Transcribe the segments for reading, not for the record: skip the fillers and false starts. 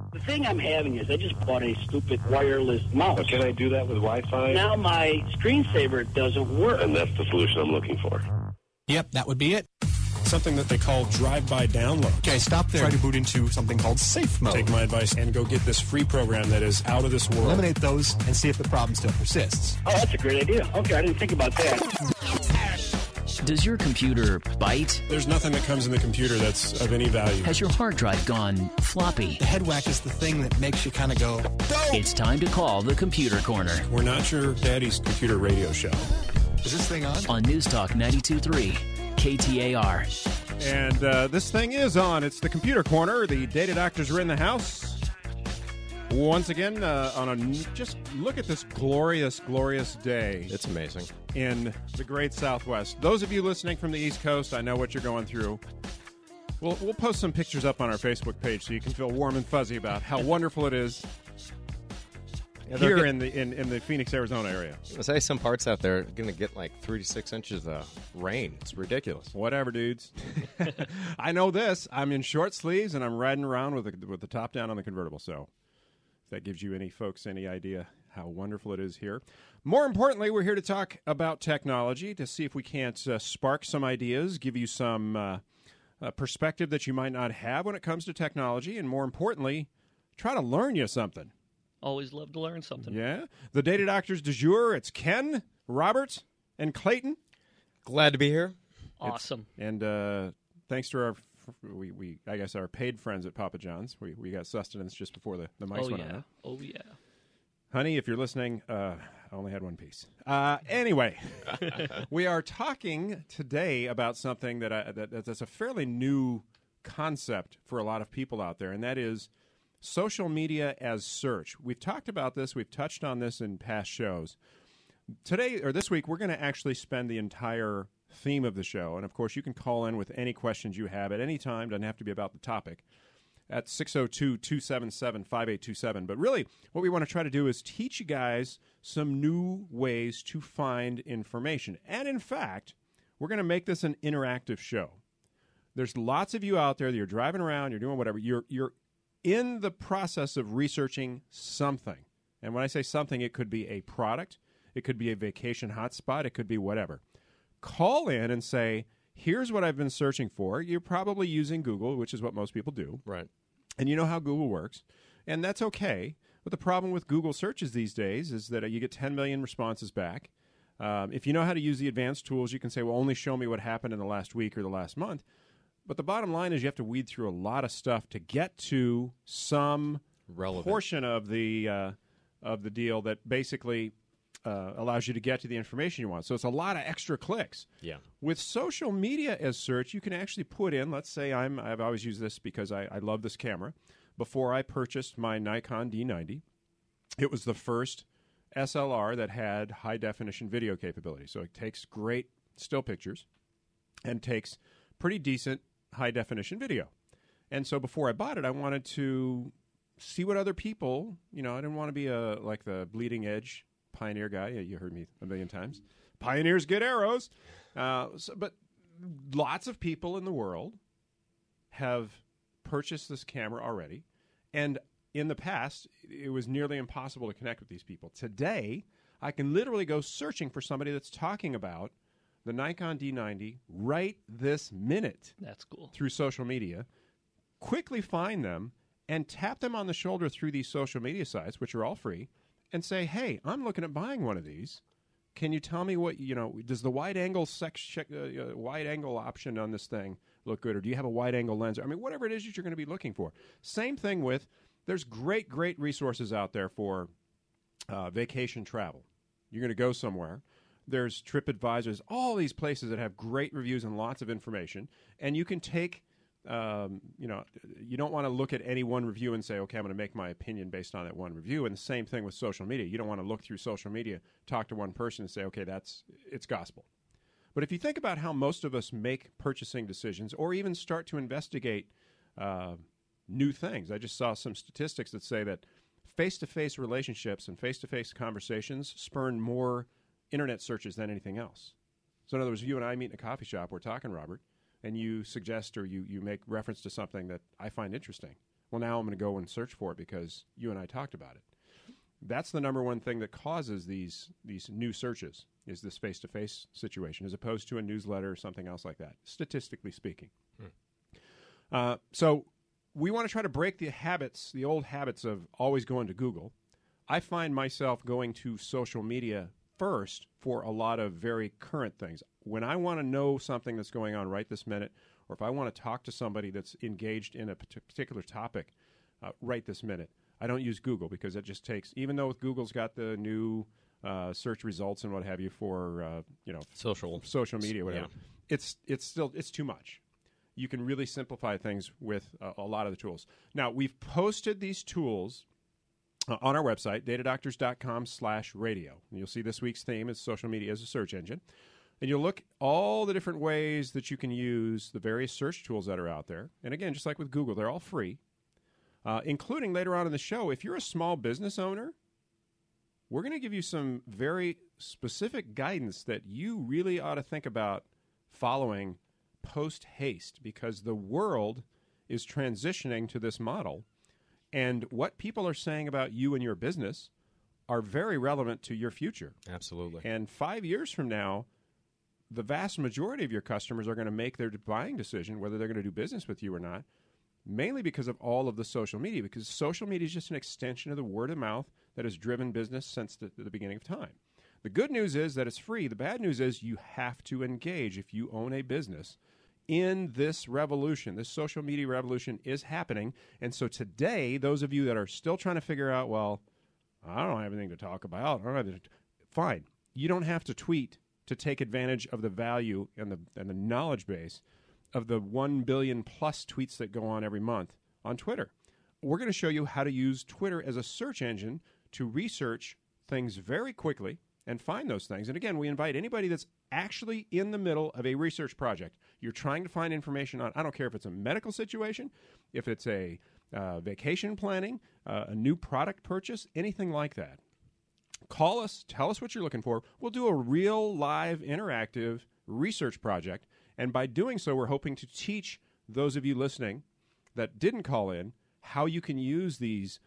The thing I'm having is I just bought a stupid wireless mouse. Can I do that with Wi-Fi? Now my screensaver doesn't work. And that's the solution I'm looking for. Yep, that would be it. Something that they call drive-by download. Okay, stop there. Try to boot into something called safe mode. Take my advice and go get this free program that is out of this world. Eliminate those and see if the problem still persists. Oh, that's a great idea. Okay, I didn't think about that. Does your computer bite? There's nothing that comes in the computer that's of any value. Has your hard drive gone floppy? The head whack is the thing that makes you kind of go, no! It's time to call the Computer Corner. We're not your daddy's computer radio show. Is this thing on? News Talk 92.3, KTAR. And this thing is on. It's the Computer Corner. The data doctors are in the house. Once again, just look at this glorious, glorious day. It's amazing. In the great Southwest. Those of you listening from the East Coast, I know what you're going through. We'll post some pictures up on our Facebook page so you can feel warm and fuzzy about how wonderful it is here in the Phoenix, Arizona area. I say some parts out there are going to get like 3 to 6 inches of rain. It's ridiculous. Whatever, dudes. I know this. I'm in short sleeves and I'm riding around with the top down on the convertible. So if that gives you any idea how wonderful it is here. More importantly, we're here to talk about technology to see if we can't spark some ideas, give you some perspective that you might not have when it comes to technology, and more importantly, try to learn you something. Always love to learn something. Yeah. The Data Doctors du jour, it's Ken, Robert, and Clayton. Glad to be here. Awesome. And thanks to our paid friends at Papa John's. We got sustenance just before the mics went on. Oh, yeah. Honey, if you're listening, I only had one piece. Anyway, we are talking today about something that's a fairly new concept for a lot of people out there, and that is social media as search. We've talked about this. We've touched on this in past shows. Today, or this week, we're going to actually spend the entire theme of the show, and of course, you can call in with any questions you have at any time. Doesn't have to be about the topic. At 602-277-5827. But really, what we want to try to do is teach you guys some new ways to find information. And in fact, we're going to make this an interactive show. There's lots of you out there that you're driving around, you're doing whatever. You're in the process of researching something. And when I say something, it could be a product, it could be a vacation hotspot, it could be whatever. Call in and say, here's what I've been searching for. You're probably using Google, which is what most people do. Right. And you know how Google works. And that's okay. But the problem with Google searches these days is that you get 10 million responses back. If you know how to use the advanced tools, you can say, well, only show me what happened in the last week or the last month. But the bottom line is you have to weed through a lot of stuff to get to some portion of the deal that basically allows you to get to the information you want. So it's a lot of extra clicks. Yeah. With social media as search, you can actually put in, let's say I've always used this because I love this camera. Before I purchased my Nikon D90, it was the first SLR that had high-definition video capability. So it takes great still pictures and takes pretty decent high-definition video. And so before I bought it, I wanted to see what other people, I didn't want to be like the bleeding edge Pioneer guy. You heard me a million times. Pioneers get arrows. But lots of people in the world have purchased this camera already. And in the past, it was nearly impossible to connect with these people. Today, I can literally go searching for somebody that's talking about the Nikon D90 right this minute. That's cool. Through social media. Quickly find them and tap them on the shoulder through these social media sites, which are all free, and say, hey, I'm looking at buying one of these. Can you tell me what, does the wide angle wide angle option on this thing look good? Or do you have a wide angle lens? I mean, whatever it is that you're going to be looking for. Same thing there's great resources out there for vacation travel. You're going to go somewhere. There's TripAdvisors, all these places that have great reviews and lots of information. And you can take, you don't want to look at any one review and say, okay, I'm going to make my opinion based on that one review. And the same thing with social media. You don't want to look through social media, talk to one person and say, okay, it's gospel. But if you think about how most of us make purchasing decisions or even start to investigate new things, I just saw some statistics that say that face-to-face relationships and face-to-face conversations spurn more internet searches than anything else. So in other words, if you and I meet in a coffee shop, we're talking, Robert, and you suggest or you make reference to something that I find interesting, well, now I'm going to go and search for it because you and I talked about it. That's the number one thing that causes these new searches, is this face-to-face situation, as opposed to a newsletter or something else like that, statistically speaking. So we want to try to break the old habits of always going to Google. I find myself going to social media first for a lot of very current things. When I want to know something that's going on right this minute, or if I want to talk to somebody that's engaged in a particular topic right this minute, I don't use Google because it just takes, even though Google's got the new search results and what have you for social media, whatever, it's too much. You can really simplify things with a lot of the tools. Now, we've posted these tools on our website, datadoctors.com/radio. And you'll see this week's theme is social media as a search engine. And you'll look all the different ways that you can use the various search tools that are out there. And again, just like with Google, they're all free, including later on in the show, if you're a small business owner, we're going to give you some very specific guidance that you really ought to think about following post-haste, because the world is transitioning to this model. And what people are saying about you and your business are very relevant to your future. Absolutely. And 5 years from now, the vast majority of your customers are going to make their buying decision whether they're going to do business with you or not, mainly because of all of the social media, because social media is just an extension of the word of mouth that has driven business since the beginning of time. The good news is that it's free. The bad news is you have to engage if you own a business in this revolution. This social media revolution is happening. And so today, those of you that are still trying to figure out, well, I don't have anything to talk about. Fine. You don't have to tweet to take advantage of the value and the knowledge base of the 1 billion plus tweets that go on every month on Twitter. We're going to show you how to use Twitter as a search engine to research things very quickly and find those things. And again, we invite anybody that's actually in the middle of a research project. You're trying to find information on, I don't care if it's a medical situation, if it's a vacation planning, a new product purchase, anything like that. Call us, tell us what you're looking for. We'll do a real live interactive research project. And by doing so, we're hoping to teach those of you listening that didn't call in how you can use these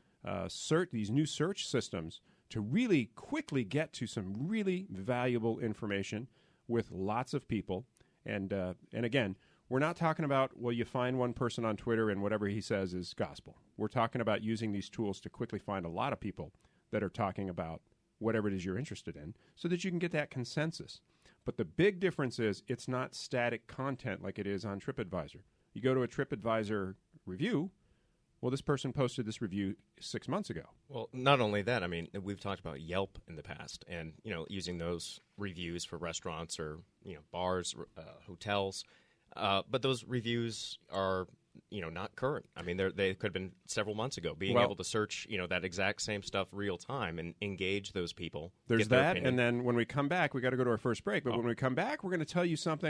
new search systems to really quickly get to some really valuable information with lots of people. And again, we're not talking about, well, you find one person on Twitter and whatever he says is gospel. We're talking about using these tools to quickly find a lot of people that are talking about whatever it is you're interested in so that you can get that consensus. But the big difference is it's not static content like it is on TripAdvisor. You go to a TripAdvisor review, well, this person posted this review 6 months ago. Well, not only that, I mean, we've talked about Yelp in the past and, using those reviews for restaurants or, bars, hotels. But those reviews are, not current. I mean, they could have been several months ago. Being able to search, that exact same stuff real time and engage those people. There's that, and then when we come back, we got to go to our first break. But when we come back, we're going to tell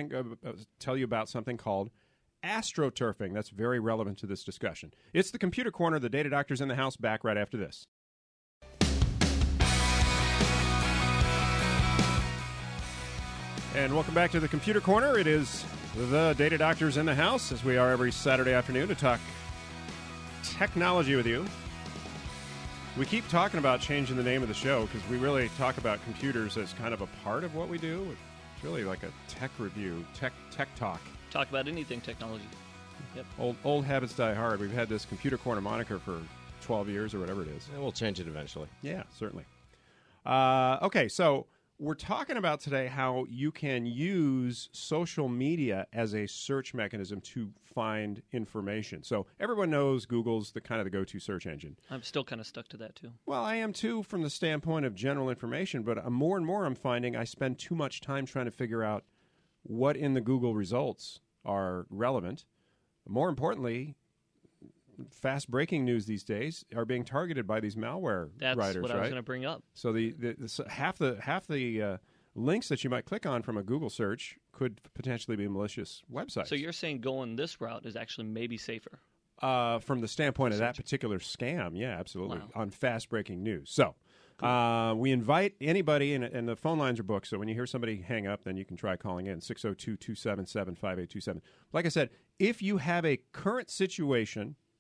you about something called astroturfing. That's very relevant to this discussion. It's the Computer Corner. The Data Doctor's in the house. Back right after this. And welcome back to the Computer Corner. It is the Data Doctor's in the house, as we are every Saturday afternoon, to talk technology with you. We keep talking about changing the name of the show because we really talk about computers as kind of a part of what we do. It's really like a tech review, tech talk. Talk about anything technology. Yep. Old habits die hard. We've had this Computer Corner moniker for 12 years or whatever it is. And we'll change it eventually. Yeah, certainly. Okay, so we're talking about today how you can use social media as a search mechanism to find information. So everyone knows Google's the kind of the go-to search engine. I'm still kind of stuck to that, too. Well, I am, too, from the standpoint of general information, but more and more I'm finding I spend too much time trying to figure out what in the Google results are relevant. More importantly, fast breaking news these days are being targeted by these malware That's writers, what I was going to bring up. So half the links that you might click on from a Google search could potentially be malicious websites. So you're saying going this route is actually maybe safer? From the standpoint of that particular scam, yeah, absolutely, Wow. on fast breaking news. So we invite anybody, and the phone lines are booked, so when you hear somebody hang up, then you can try calling in, 602-277-5827. Like I said, if you have a current situation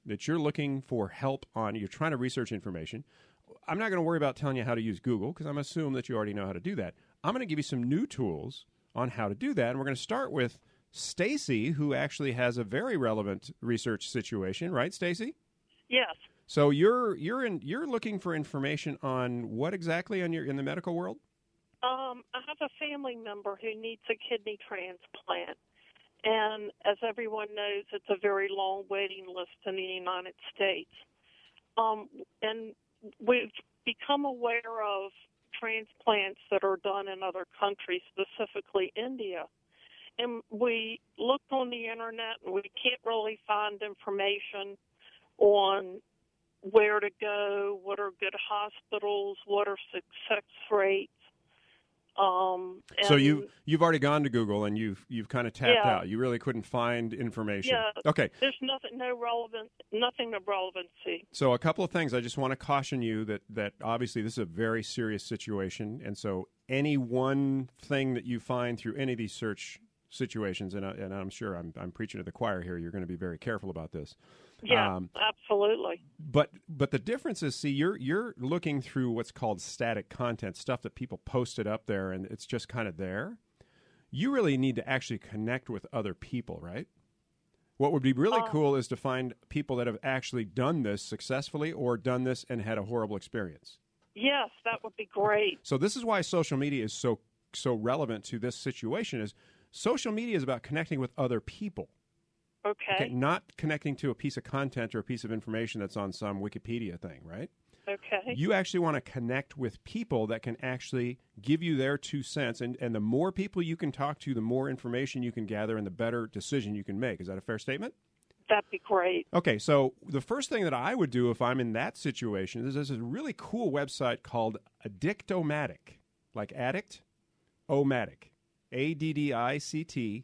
that you're looking for help on, you're trying to research information, I'm not going to worry about telling you how to use Google because I'm assuming that you already know how to do that. I'm going to give you some new tools on how to do that, and we're going to start with Stacy, who actually has a very relevant research situation, right, Stacy? Yes. So you're looking for information on what exactly in the medical world? I have a family member who needs a kidney transplant, and as everyone knows, it's a very long waiting list in the United States. And we've become aware of transplants that are done in other countries, specifically India. And we looked on the internet, and we can't really find information on where to go, what are good hospitals, what are success rates. So you've already gone to Google and you've kind of tapped out. You really couldn't find information. Yeah. Okay. There's nothing of relevancy. So a couple of things. I just want to caution you that obviously this is a very serious situation, and so any one thing that you find through any of these search situations, and I'm sure I'm preaching to the choir here, you're going to be very careful about this. Yeah, absolutely. But the difference is, see, you're looking through what's called static content, stuff that people posted up there, and it's just kind of there. You really need to actually connect with other people, right? What would be really cool is to find people that have actually done this successfully or done this and had a horrible experience. Yes, that would be great. So this is why social media is so relevant to this situation. Is social media is about connecting with other people. Okay, not connecting to a piece of content or a piece of information that's on some Wikipedia thing, right? Okay. You actually want to connect with people that can actually give you their 2 cents, and the more people you can talk to, the more information you can gather, and the better decision you can make. Is that a fair statement? That'd be great. Okay, so the first thing that I would do if I'm in that situation is there's a really cool website called Addictomatic, like addict, Omatic, ADDICT.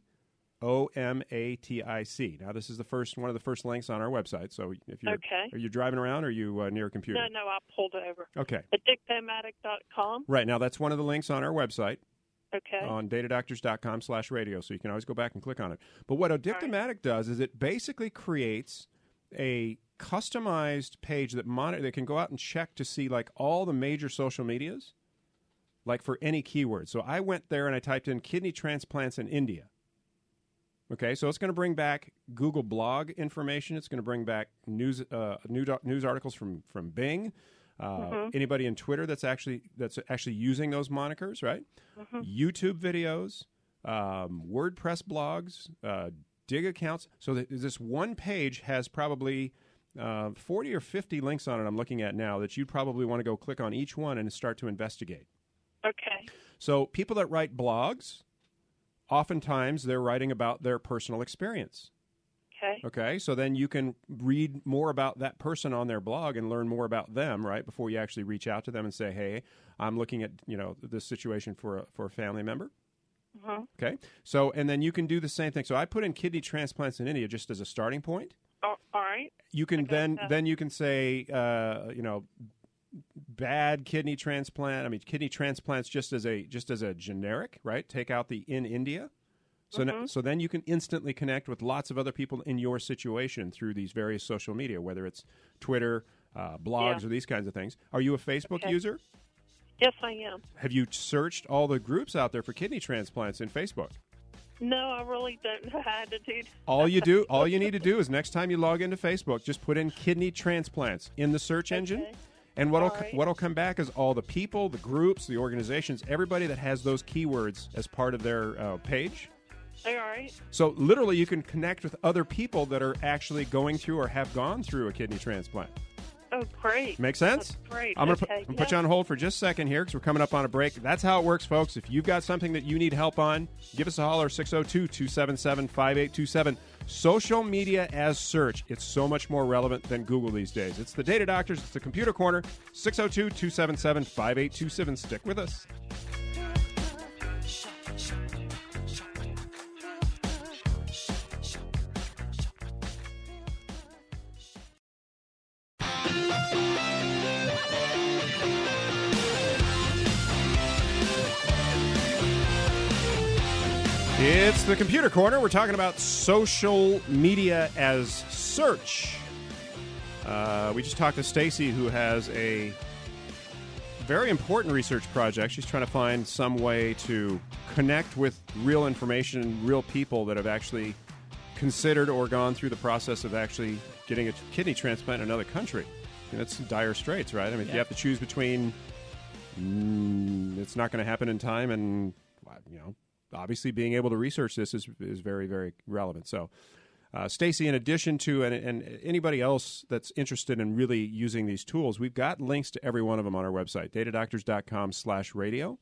OMATIC. Now, this is one of the first links on our website. So, if you're are you driving around, or are you near a computer? No, I pulled over. Okay. Addictomatic.com. Right. Now, that's one of the links on our website. Okay. On datadoctors.com/radio, so you can always go back and click on it. But what Addictomatic does is it basically creates a customized page that can go out and check to see like all the major social medias, like for any keyword. So I went there and I typed in kidney transplants in India. Okay, so it's going to bring back Google blog information. It's going to bring back news articles from Bing. Anybody in Twitter that's actually using those monikers, right? YouTube videos, WordPress blogs, Dig accounts. So this one page has probably 40 or 50 links on it. I'm looking at now that you'd probably want to go click on each one and start to investigate. Okay. So people that write blogs, oftentimes they're writing about their personal experience. Okay, so then you can read more about that person on their blog and learn more about them, right, before you actually reach out to them and say, hey, I'm looking at, this situation for a family member. Okay, so, and then you can do the same thing. So I put in kidney transplants in India just as a starting point. All right. You can then you can say, bad kidney transplant. I mean, kidney transplants just as a generic, right? Take out the in India. So then you can instantly connect with lots of other people in your situation through these various social media, whether it's Twitter, blogs, or these kinds of things. Are you a Facebook user? Yes, I am. Have you searched all the groups out there for kidney transplants in Facebook? No, I really don't know how to do that. All you need to do is next time you log into Facebook, just put in kidney transplants in the search engine. And what'll come back is all the people, the groups, the organizations, everybody that has those keywords as part of their page. All right. So literally you can connect with other people that are actually going through or have gone through a kidney transplant. Oh, great. Make sense? That's great. I'm going to put you on hold for just a second here because we're coming up on a break. That's how it works, folks. If you've got something that you need help on, give us a holler, 602-277-5827. Social media as search. It's so much more relevant than Google these days. It's the Data Doctors. It's the Computer Corner, 602-277-5827. Stick with us. It's the Computer Corner. We're talking about social media as search. We just talked to Stacy, who has a very important research project. She's trying to find some way to connect with real information, real people that have actually considered or gone through the process of actually getting a kidney transplant in another country. That's dire straits, right? I mean, if you have to choose between it's not going to happen in time and, obviously being able to research this is very, very relevant. So, Stacy, in addition to and anybody else that's interested in really using these tools, we've got links to every one of them on our website, datadoctors.com/radio.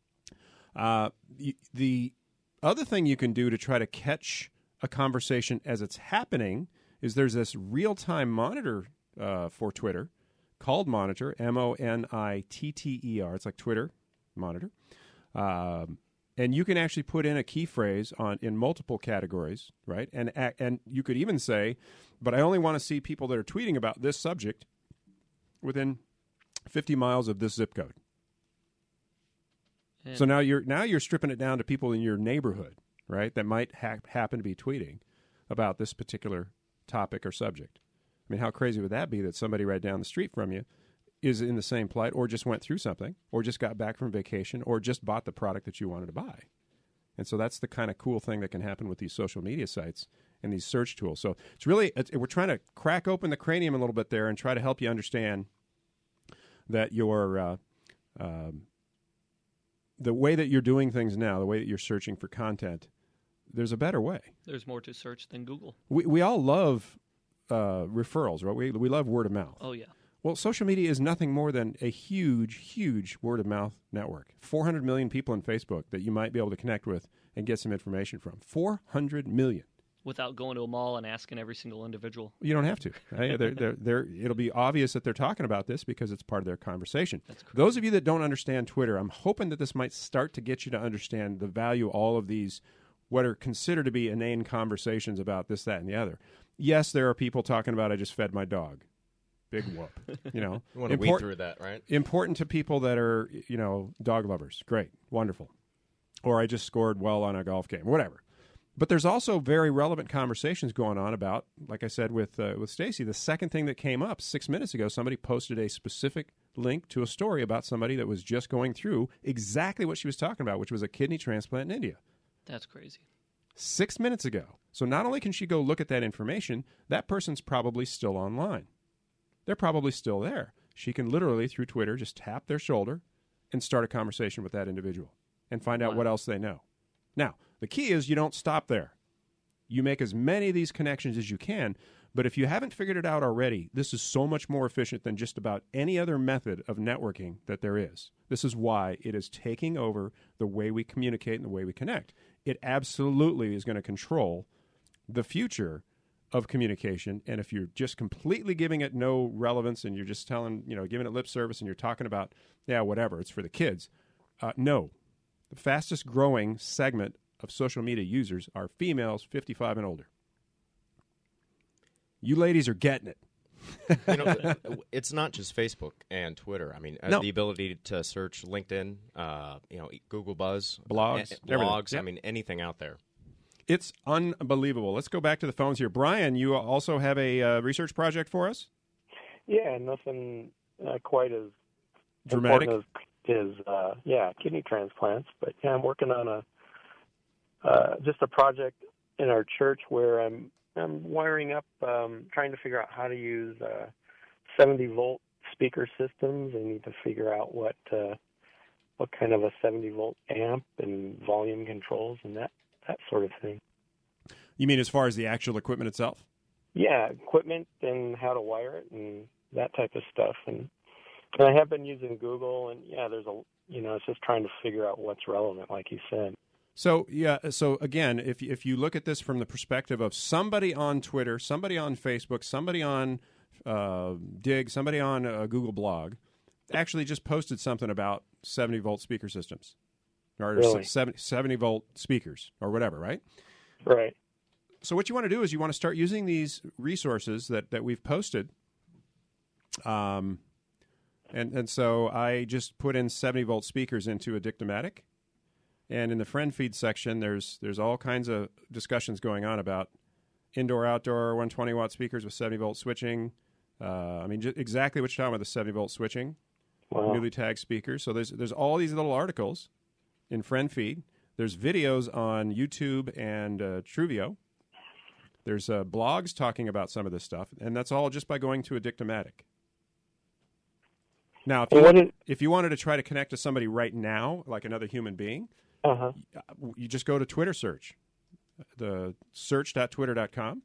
The other thing you can do to try to catch a conversation as it's happening is there's this real-time monitor for Twitter called Monitor, Monitter. It's like Twitter, Monitor. And you can actually put in a key phrase in multiple categories, right? And you could even say, but I only want to see people that are tweeting about this subject within 50 miles of this zip code. And so now you're stripping it down to people in your neighborhood, right? That might happen to be tweeting about this particular topic or subject. I mean, how crazy would that be that somebody right down the street from you is in the same plight, or just went through something, or just got back from vacation, or just bought the product that you wanted to buy? And so that's the kind of cool thing that can happen with these social media sites and these search tools. So it's really, we're trying to crack open the cranium a little bit there and try to help you understand that your the way that you're doing things now, the way that you're searching for content, there's a better way. There's more to search than Google. We all love referrals, right? We love word of mouth. Oh, yeah. Well, social media is nothing more than a huge, huge word-of-mouth network. 400 million people on Facebook that you might be able to connect with and get some information from. 400 million. Without going to a mall and asking every single individual. You don't have to. Right? It'll be obvious that they're talking about this because it's part of their conversation. Those of you that don't understand Twitter, I'm hoping that this might start to get you to understand the value of all of these, what are considered to be inane conversations about this, that, and the other. Yes, there are people talking about, I just fed my dog. Big whoop. You want to weed through that, right? Important to people that are, dog lovers. Great. Wonderful. Or I just scored well on a golf game. Whatever. But there's also very relevant conversations going on about, like I said with Stacy, the second thing that came up 6 minutes ago, somebody posted a specific link to a story about somebody that was just going through exactly what she was talking about, which was a kidney transplant in India. That's crazy. 6 minutes ago. So not only can she go look at that information, that person's probably still online. They're probably still there. She can literally, through Twitter, just tap their shoulder and start a conversation with that individual and find out what else they know. Now, the key is you don't stop there. You make as many of these connections as you can, but if you haven't figured it out already, this is so much more efficient than just about any other method of networking that there is. This is why it is taking over the way we communicate and the way we connect. It absolutely is going to control the future of communication, and if you're just completely giving it no relevance and you're just giving it lip service and you're talking about, whatever, it's for the kids. No. The fastest growing segment of social media users are females 55 and older. You ladies are getting it. It's not just Facebook and Twitter. I mean, the ability to search LinkedIn, Google Buzz, blogs. Yep. I mean, anything out there. It's unbelievable. Let's go back to the phones here. Brian, you also have a research project for us? Yeah, nothing quite as dramatic as kidney transplants. But I'm working on just a project in our church where I'm wiring up, trying to figure out how to use 70-volt speaker systems. I need to figure out what kind of a 70-volt amp and volume controls and that sort of thing. You mean as far as the actual equipment itself? Yeah, equipment and how to wire it and that type of stuff. And I have been using Google, and there's it's just trying to figure out what's relevant, like you said. So again, if you look at this from the perspective of somebody on Twitter, somebody on Facebook, somebody on Dig, somebody on a Google blog, actually just posted something about 70-volt speaker systems. Or really? 70-volt speakers or whatever, right? Right. So what you want to do is you want to start using these resources that we've posted. And so I just put in 70-volt speakers into Addictomatic. And in the friend feed section, there's all kinds of discussions going on about indoor-outdoor 120-watt speakers with 70-volt switching, I mean, exactly what you're talking about, the 70-volt switching, Wow. newly tagged speakers. So there's all these little articles in Friend Feed. There's videos on YouTube and Truvio. There's blogs talking about some of this stuff, and that's all just by going to Addictomatic. Now, if you wanted to try to connect to somebody right now, like another human being, you just go to Twitter search, the search.twitter.com,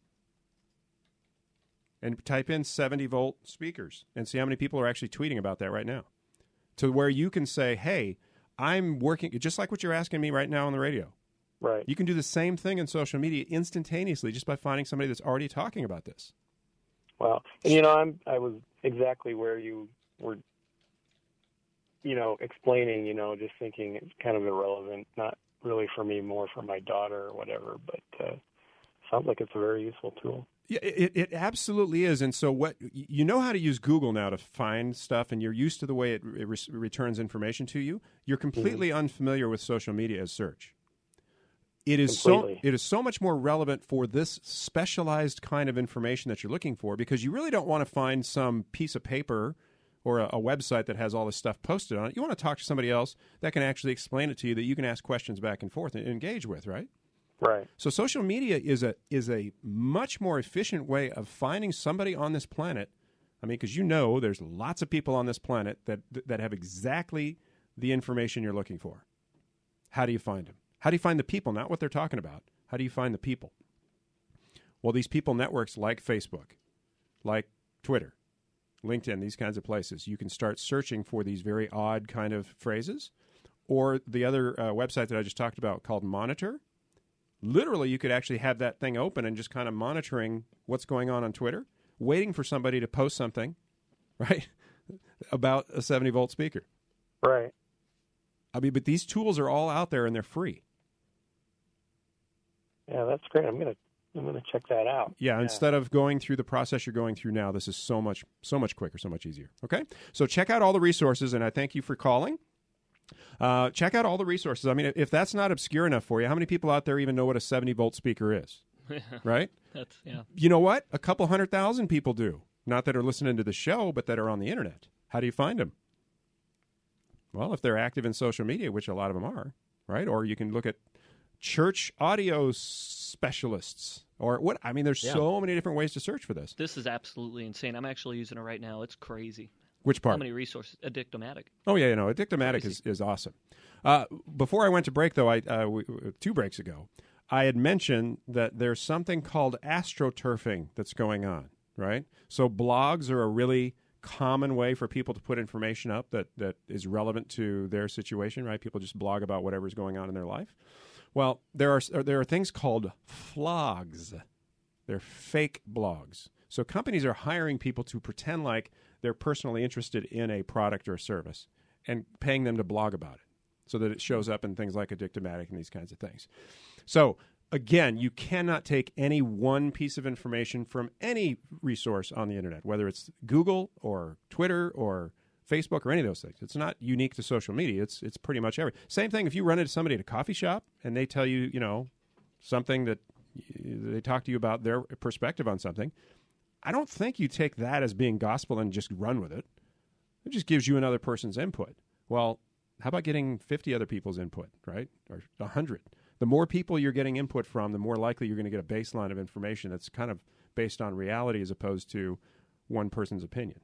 and type in 70-volt speakers and see how many people are actually tweeting about that right now. To where you can say, hey, I'm working, just like what you're asking me right now on the radio. Right. You can do the same thing in social media instantaneously just by finding somebody that's already talking about this. Wow. And, I was exactly where you were, explaining, just thinking it's kind of irrelevant, not really for me, more for my daughter or whatever, but sounds like it's a very useful tool. Yeah, it absolutely is. And so you know how to use Google now to find stuff, and you're used to the way it returns information to you. You're completely unfamiliar with social media as search. It is so much more relevant for this specialized kind of information that you're looking for, because you really don't want to find some piece of paper or a website that has all this stuff posted on it. You want to talk to somebody else that can actually explain it to you, that you can ask questions back and forth and engage with, right? Right. So social media is a much more efficient way of finding somebody on this planet. I mean, because there's lots of people on this planet that have exactly the information you're looking for. How do you find them? How do you find the people? Not what they're talking about. How do you find the people? Well, these people networks like Facebook, like Twitter, LinkedIn, these kinds of places, you can start searching for these very odd kind of phrases. Or the other website that I just talked about called Monitor. Literally, you could actually have that thing open and just kind of monitoring what's going on Twitter, waiting for somebody to post something, right, about a 70-volt speaker. Right. I mean, but these tools are all out there and they're free. Yeah, that's great. I'm gonna check that out. Yeah, instead of going through the process you're going through now, this is so much quicker, so much easier. Okay, so check out all the resources, and I thank you for calling. Check out all the resources. I mean, if that's not obscure enough for you, how many people out there even know what a 70-volt speaker is? Right? You know what? A couple 100,000 people do. Not that are listening to the show, but that are on the internet. How do you find them? Well, if they're active in social media, which a lot of them are, right? Or you can look at church audio specialists. Or what? I mean, there's so many different ways to search for this. This is absolutely insane. I'm actually using it right now. It's crazy. Which part? How many resources? Addictomatic. Oh, yeah, Addictomatic is awesome. Before I went to break, though, 2 breaks ago, I had mentioned that there's something called astroturfing that's going on, right? So blogs are a really common way for people to put information up that is relevant to their situation, right? People just blog about whatever's going on in their life. Well, there are things called flogs. They're fake blogs. So companies are hiring people to pretend like they're personally interested in a product or a service and paying them to blog about it so that it shows up in things like Addictomatic and these kinds of things. So, again, you cannot take any one piece of information from any resource on the internet, whether it's Google or Twitter or Facebook or any of those things. It's not unique to social media. It's pretty much everything. Same thing if you run into somebody at a coffee shop and they tell you, something that they talk to you about their perspective on something. I don't think you take that as being gospel and just run with it. It just gives you another person's input. Well, how about getting 50 other people's input, right? Or 100. The more people you're getting input from, the more likely you're going to get a baseline of information that's kind of based on reality as opposed to one person's opinion.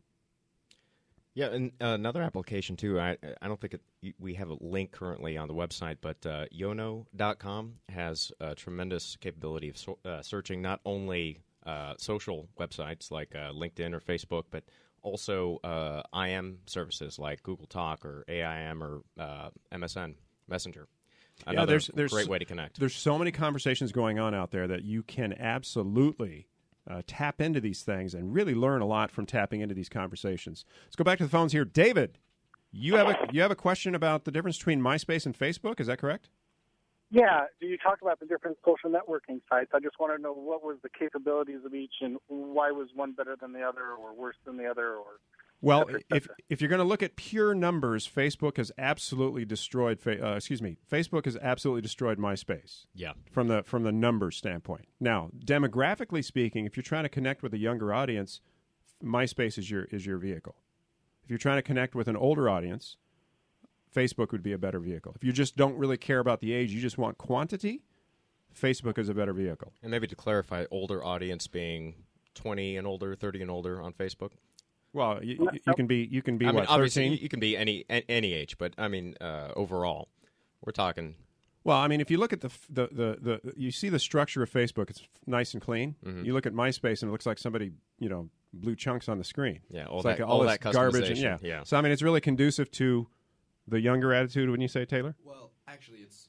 Yeah, and another application, too, I don't think we have a link currently on the website, but Yono.com has a tremendous capability of searching not only social websites like LinkedIn or Facebook, but also IM services like Google Talk or AIM or MSN Messenger. Another great way to connect. There's so many conversations going on out there that you can absolutely tap into these things and really learn a lot from tapping into these conversations. Let's go back to the phones here. David, you have a question about the difference between MySpace and Facebook. Is that correct? Yeah. You talk about the different social networking sites. I just want to know what was the capabilities of each and why was one better than the other or worse than the other or... Well, if you're going to look at pure numbers, Facebook has absolutely destroyed. Facebook has absolutely destroyed MySpace. Yeah, from the numbers standpoint. Now, demographically speaking, if you're trying to connect with a younger audience, MySpace is your vehicle. If you're trying to connect with an older audience, Facebook would be a better vehicle. If you just don't really care about the age, you just want quantity, Facebook is a better vehicle. And maybe to clarify, older audience being 20 and older, 30 and older on Facebook. Well, you can be I mean, what, obviously 13? you can be any age, but I mean overall, we're talking. Well, I mean, if you look at the you see the structure of Facebook, it's nice and clean. Mm-hmm. You look at MySpace, and it looks like somebody blew chunks on the screen. Yeah, all this garbage. And, yeah. So I mean, it's really conducive to the younger attitude. Wouldn't you say, Taylor? Well, actually, it's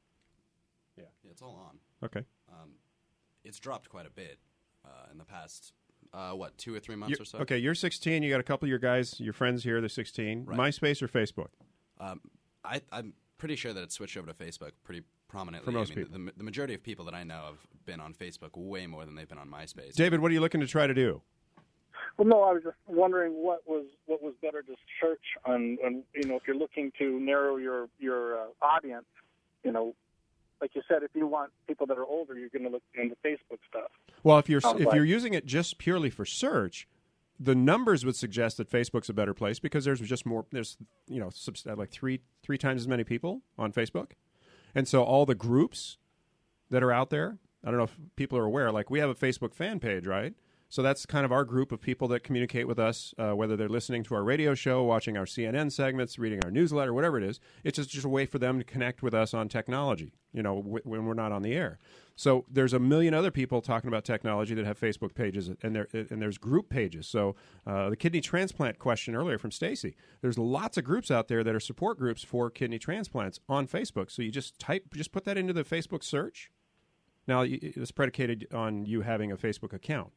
all on. Okay. It's dropped quite a bit in the past, 2 or 3 months or so. Okay, you're 16. You got a couple of your guys, your friends here. They're 16. Right. MySpace or Facebook? I'm pretty sure that it's switched over to Facebook pretty prominently. For most people. The majority of people that I know have been on Facebook way more than they've been on MySpace. David, what are you looking to try to do? Well, no, I was just wondering what was better to search on if you're looking to narrow your audience, like you said, if you want people that are older, you're going to look into Facebook stuff. Well, if you're using it just purely for search, the numbers would suggest that Facebook's a better place because there's just more. There's like three times as many people on Facebook, and so all the groups that are out there. I don't know if people are aware. Like we have a Facebook fan page, right? So that's kind of our group of people that communicate with us, whether they're listening to our radio show, watching our CNN segments, reading our newsletter, whatever it is. It's just a way for them to connect with us on technology, when we're not on the air. So there's a million other people talking about technology that have Facebook pages, and there's group pages. So the kidney transplant question earlier from Stacy, there's lots of groups out there that are support groups for kidney transplants on Facebook. So you just put that into the Facebook search. Now, it's predicated on you having a Facebook account.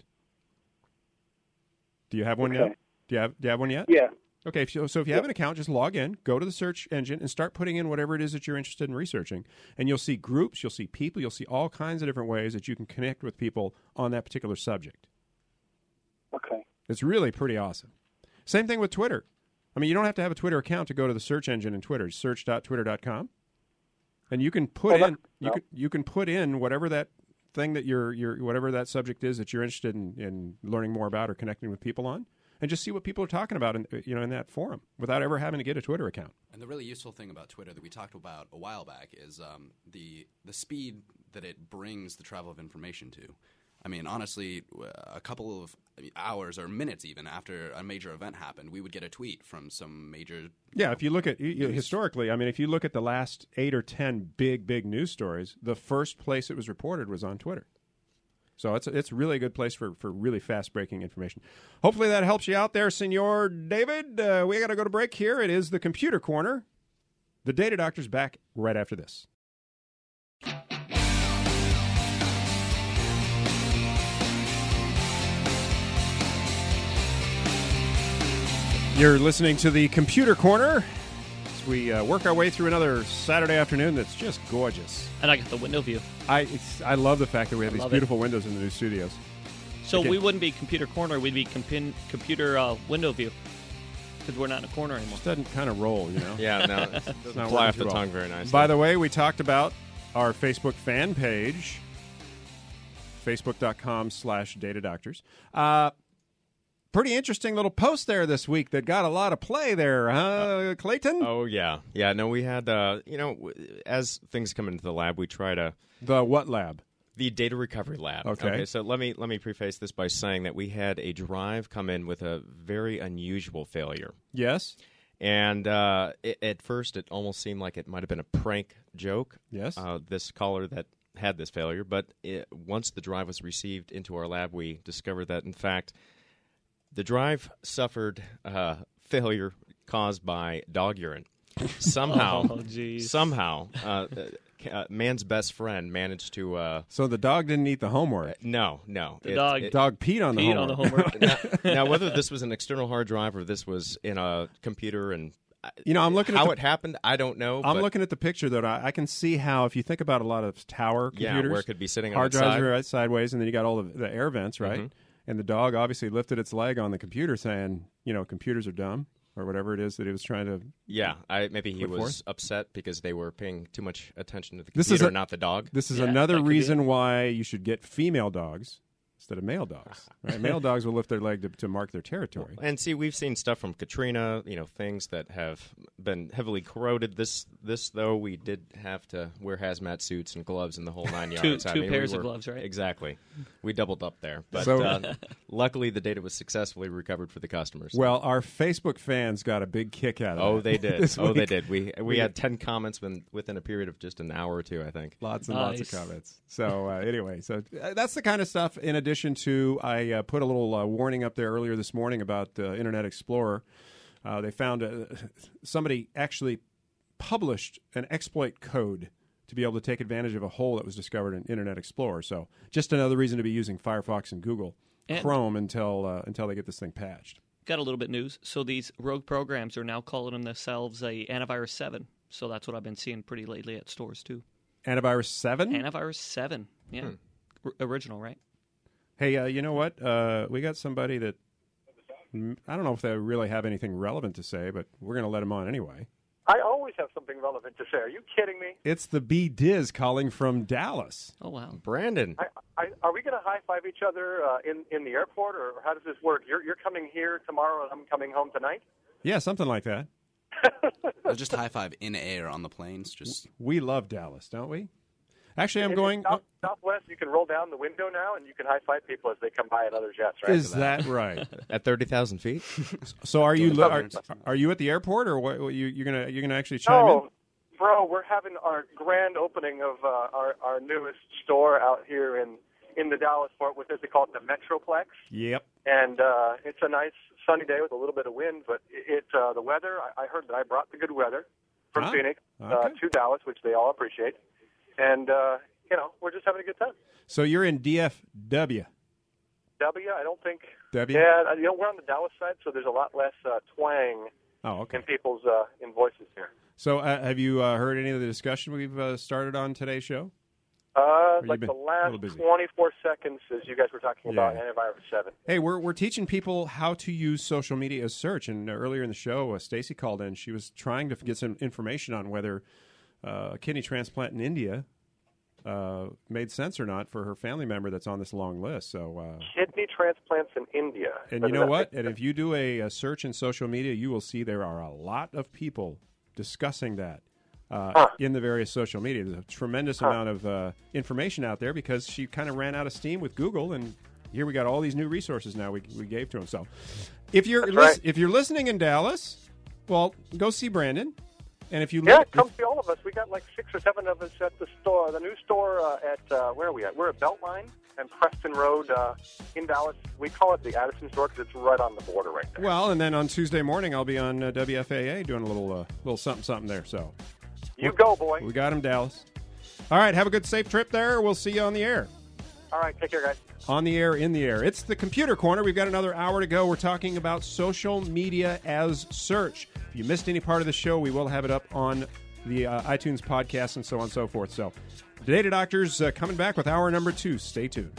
Do you have one yet? Do you have one yet? Yeah. Okay, so if you have an account, just log in, go to the search engine, and start putting in whatever it is that you're interested in researching. And you'll see groups, you'll see people, you'll see all kinds of different ways that you can connect with people on that particular subject. Okay. It's really pretty awesome. Same thing with Twitter. I mean, you don't have to have a Twitter account to go to the search engine in Twitter, search.twitter.com. And you can put you can put in whatever that thing that whatever that subject is that you're interested in learning more about or connecting with people on, and just see what people are talking about in that forum without ever having to get a Twitter account. And the really useful thing about Twitter that we talked about a while back is the speed that it brings the travel of information to. I mean, honestly, a couple of hours or minutes even after a major event happened, we would get a tweet from some major... Yeah, if you look at historically, I mean, if you look at the last 8 or 10 big news stories, the first place it was reported was on Twitter. So it's really a good place for really fast-breaking information. Hopefully that helps you out there, Senor David. We got to go to break here. It is the Computer Corner. The Data Doctor's back right after this. You're listening to the Computer Corner as we work our way through another Saturday afternoon that's just gorgeous. And I got the window view. I love the fact that we have these beautiful windows in the new studios. So we wouldn't be Computer Corner, we'd be Computer Window View. Because we're not in a corner anymore. It just doesn't kind of roll, Yeah, no, it doesn't fly off the tongue very nicely. By the way, we talked about our Facebook fan page, facebook.com/datadoctors. Pretty interesting little post there this week that got a lot of play there, huh, Clayton? Oh, yeah. Yeah, no, we had, as things come into the lab, we try to... The what lab? The Data Recovery Lab. Okay. So let me preface this by saying that we had a drive come in with a very unusual failure. Yes. And at first, it almost seemed like it might have been a prank joke. Yes. This caller that had this failure. But once the drive was received into our lab, we discovered that, in fact... The drive suffered failure caused by dog urine. Somehow, man's best friend managed to... So the dog didn't eat the homework? No. The dog peed on the homework. Now, whether this was an external hard drive or this was in a computer and... I'm looking at how it happened, I don't know. I'm looking at the picture, though. I can see how, if you think about a lot of tower computers... where it could be sitting hard on its drives side. are right sideways, and then you got all the air vents, right? Mm-hmm. And the dog obviously lifted its leg on the computer saying, computers are dumb, or whatever it is that he was trying to... Yeah, maybe he was upset because they were paying too much attention to the computer, not the dog. This is another reason why you should get female dogs instead of male dogs. Right? Male dogs will lift their leg to mark their territory. And see, we've seen stuff from Katrina, things that have been heavily corroded. This though, we did have to wear hazmat suits and gloves and the whole 9 yards. Two pairs of gloves, right? Exactly. We doubled up there. But So- luckily, the data was successfully recovered for the customers. Well, our Facebook fans got a big kick out of it. They did. this They week. did. We had 10 comments within a period of just an hour or two, I think. Lots and lots of comments. So anyway, that's the kind of stuff. In addition to, I put a little warning up there earlier this morning about Internet Explorer. They found somebody actually published an exploit code to be able to take advantage of a hole that was discovered in Internet Explorer. So just another reason to be using Firefox and Google Chrome until they get this thing patched. Got a little bit news. So these rogue programs are now calling themselves a Antivirus 7. So that's what I've been seeing pretty lately at stores too. Antivirus 7? Antivirus 7. Yeah. Original, right? Hey, you know what? We got somebody that, I don't know if they really have anything relevant to say, but we're going to let them on anyway. I always have something relevant to say. Are you kidding me? It's the B-Diz calling from Dallas. Oh, wow. Brandon. Are we going to high-five each other in the airport, or how does this work? You're coming here tomorrow, and I'm coming home tonight? Yeah, something like that. Or just high five in air on the planes. We love Dallas, don't we? Actually, I'm going... Southwest, you can roll down the window now, and you can high-five people as they come by in other jets, right? Is that right? At 30,000 feet? So are you are you at the airport, or what, you're gonna actually chime in? Bro, we're having our grand opening of our newest store out here in the Dallas Fort Worth. They call it the Metroplex. Yep. And it's a nice sunny day with a little bit of wind, but the weather, I heard that I brought the good weather from Phoenix to Dallas, which they all appreciate. And, we're just having a good time. So you're in DFW. I don't think. W? Yeah, we're on the Dallas side, so there's a lot less twang in people's in voices here. So have you heard any of the discussion we've started on today's show? Like the last 24 seconds as you guys were talking about Antivirus 7. Hey, we're teaching people how to use social media as search. And earlier in the show, Stacy called in. She was trying to get some information on whether a kidney transplant in India made sense or not for her family member that's on this long list. So kidney transplants in India. And you know what? And if you do a search in social media, you will see there are a lot of people discussing that in the various social media. There's a tremendous amount of information out there because she kind of ran out of steam with Google, and here we got all these new resources now we gave to them. So if you're if you're listening in Dallas, well, go see Brandon. And if you come see all of us. We got like 6 or 7 of us at the store. The new store at where are we at? We're at Beltline and Preston Road in Dallas. We call it the Addison store because it's right on the border right there. Well, and then on Tuesday morning I'll be on WFAA doing a little something there. So you go, boy. We got him, Dallas. All right, have a good, safe trip there. We'll see you on the air. All right, take care, guys. On the air, in the air. It's the Computer Corner. We've got another hour to go. We're talking about social media as search. If you missed any part of the show, we will have it up on the iTunes podcast and so on and so forth. So, Data Doctors coming back with hour number 2. Stay tuned.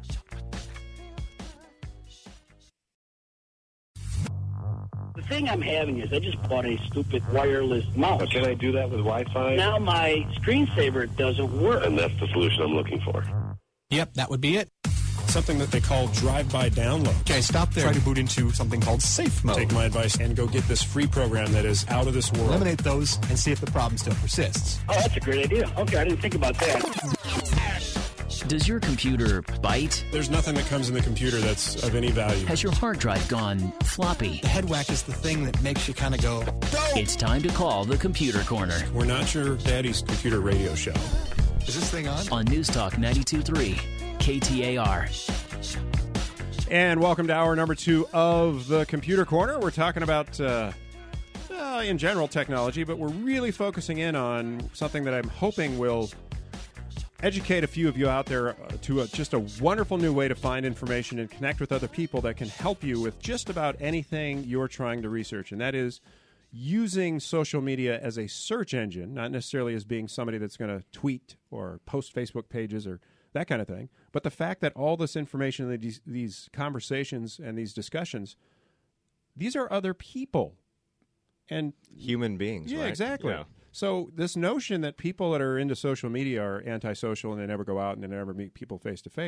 The thing I'm having is I just bought a stupid wireless mouse. But can I do that with Wi-Fi? Now my screensaver doesn't work. And that's the solution I'm looking for. Yep, that would be it. Something that they call drive-by download. Okay, stop there. Try to boot into something called safe mode. Take my advice and go get this free program that is out of this world. Eliminate those and see if the problem still persists. Oh, that's a great idea. Okay, I didn't think about that. Does your computer bite? There's nothing that comes in the computer that's of any value. Has your hard drive gone floppy? The head whack is the thing that makes you kind of go, It's time to call the Computer Corner. We're not your daddy's computer radio show. Is this thing on? On News Talk 92.3, KTAR. And welcome to hour number 2 of the Computer Corner. We're talking about, in general, technology, but we're really focusing in on something that I'm hoping will educate a few of you out there to just a wonderful new way to find information and connect with other people that can help you with just about anything you're trying to research, and that is using social media as a search engine, not necessarily as being somebody that's going to tweet or post Facebook pages or that kind of thing, but the fact that all this information, these conversations and these discussions, these are other people. And human beings, yeah, right? Exactly. Yeah. So this notion that people that are into social media are antisocial and they never go out and they never meet people face to face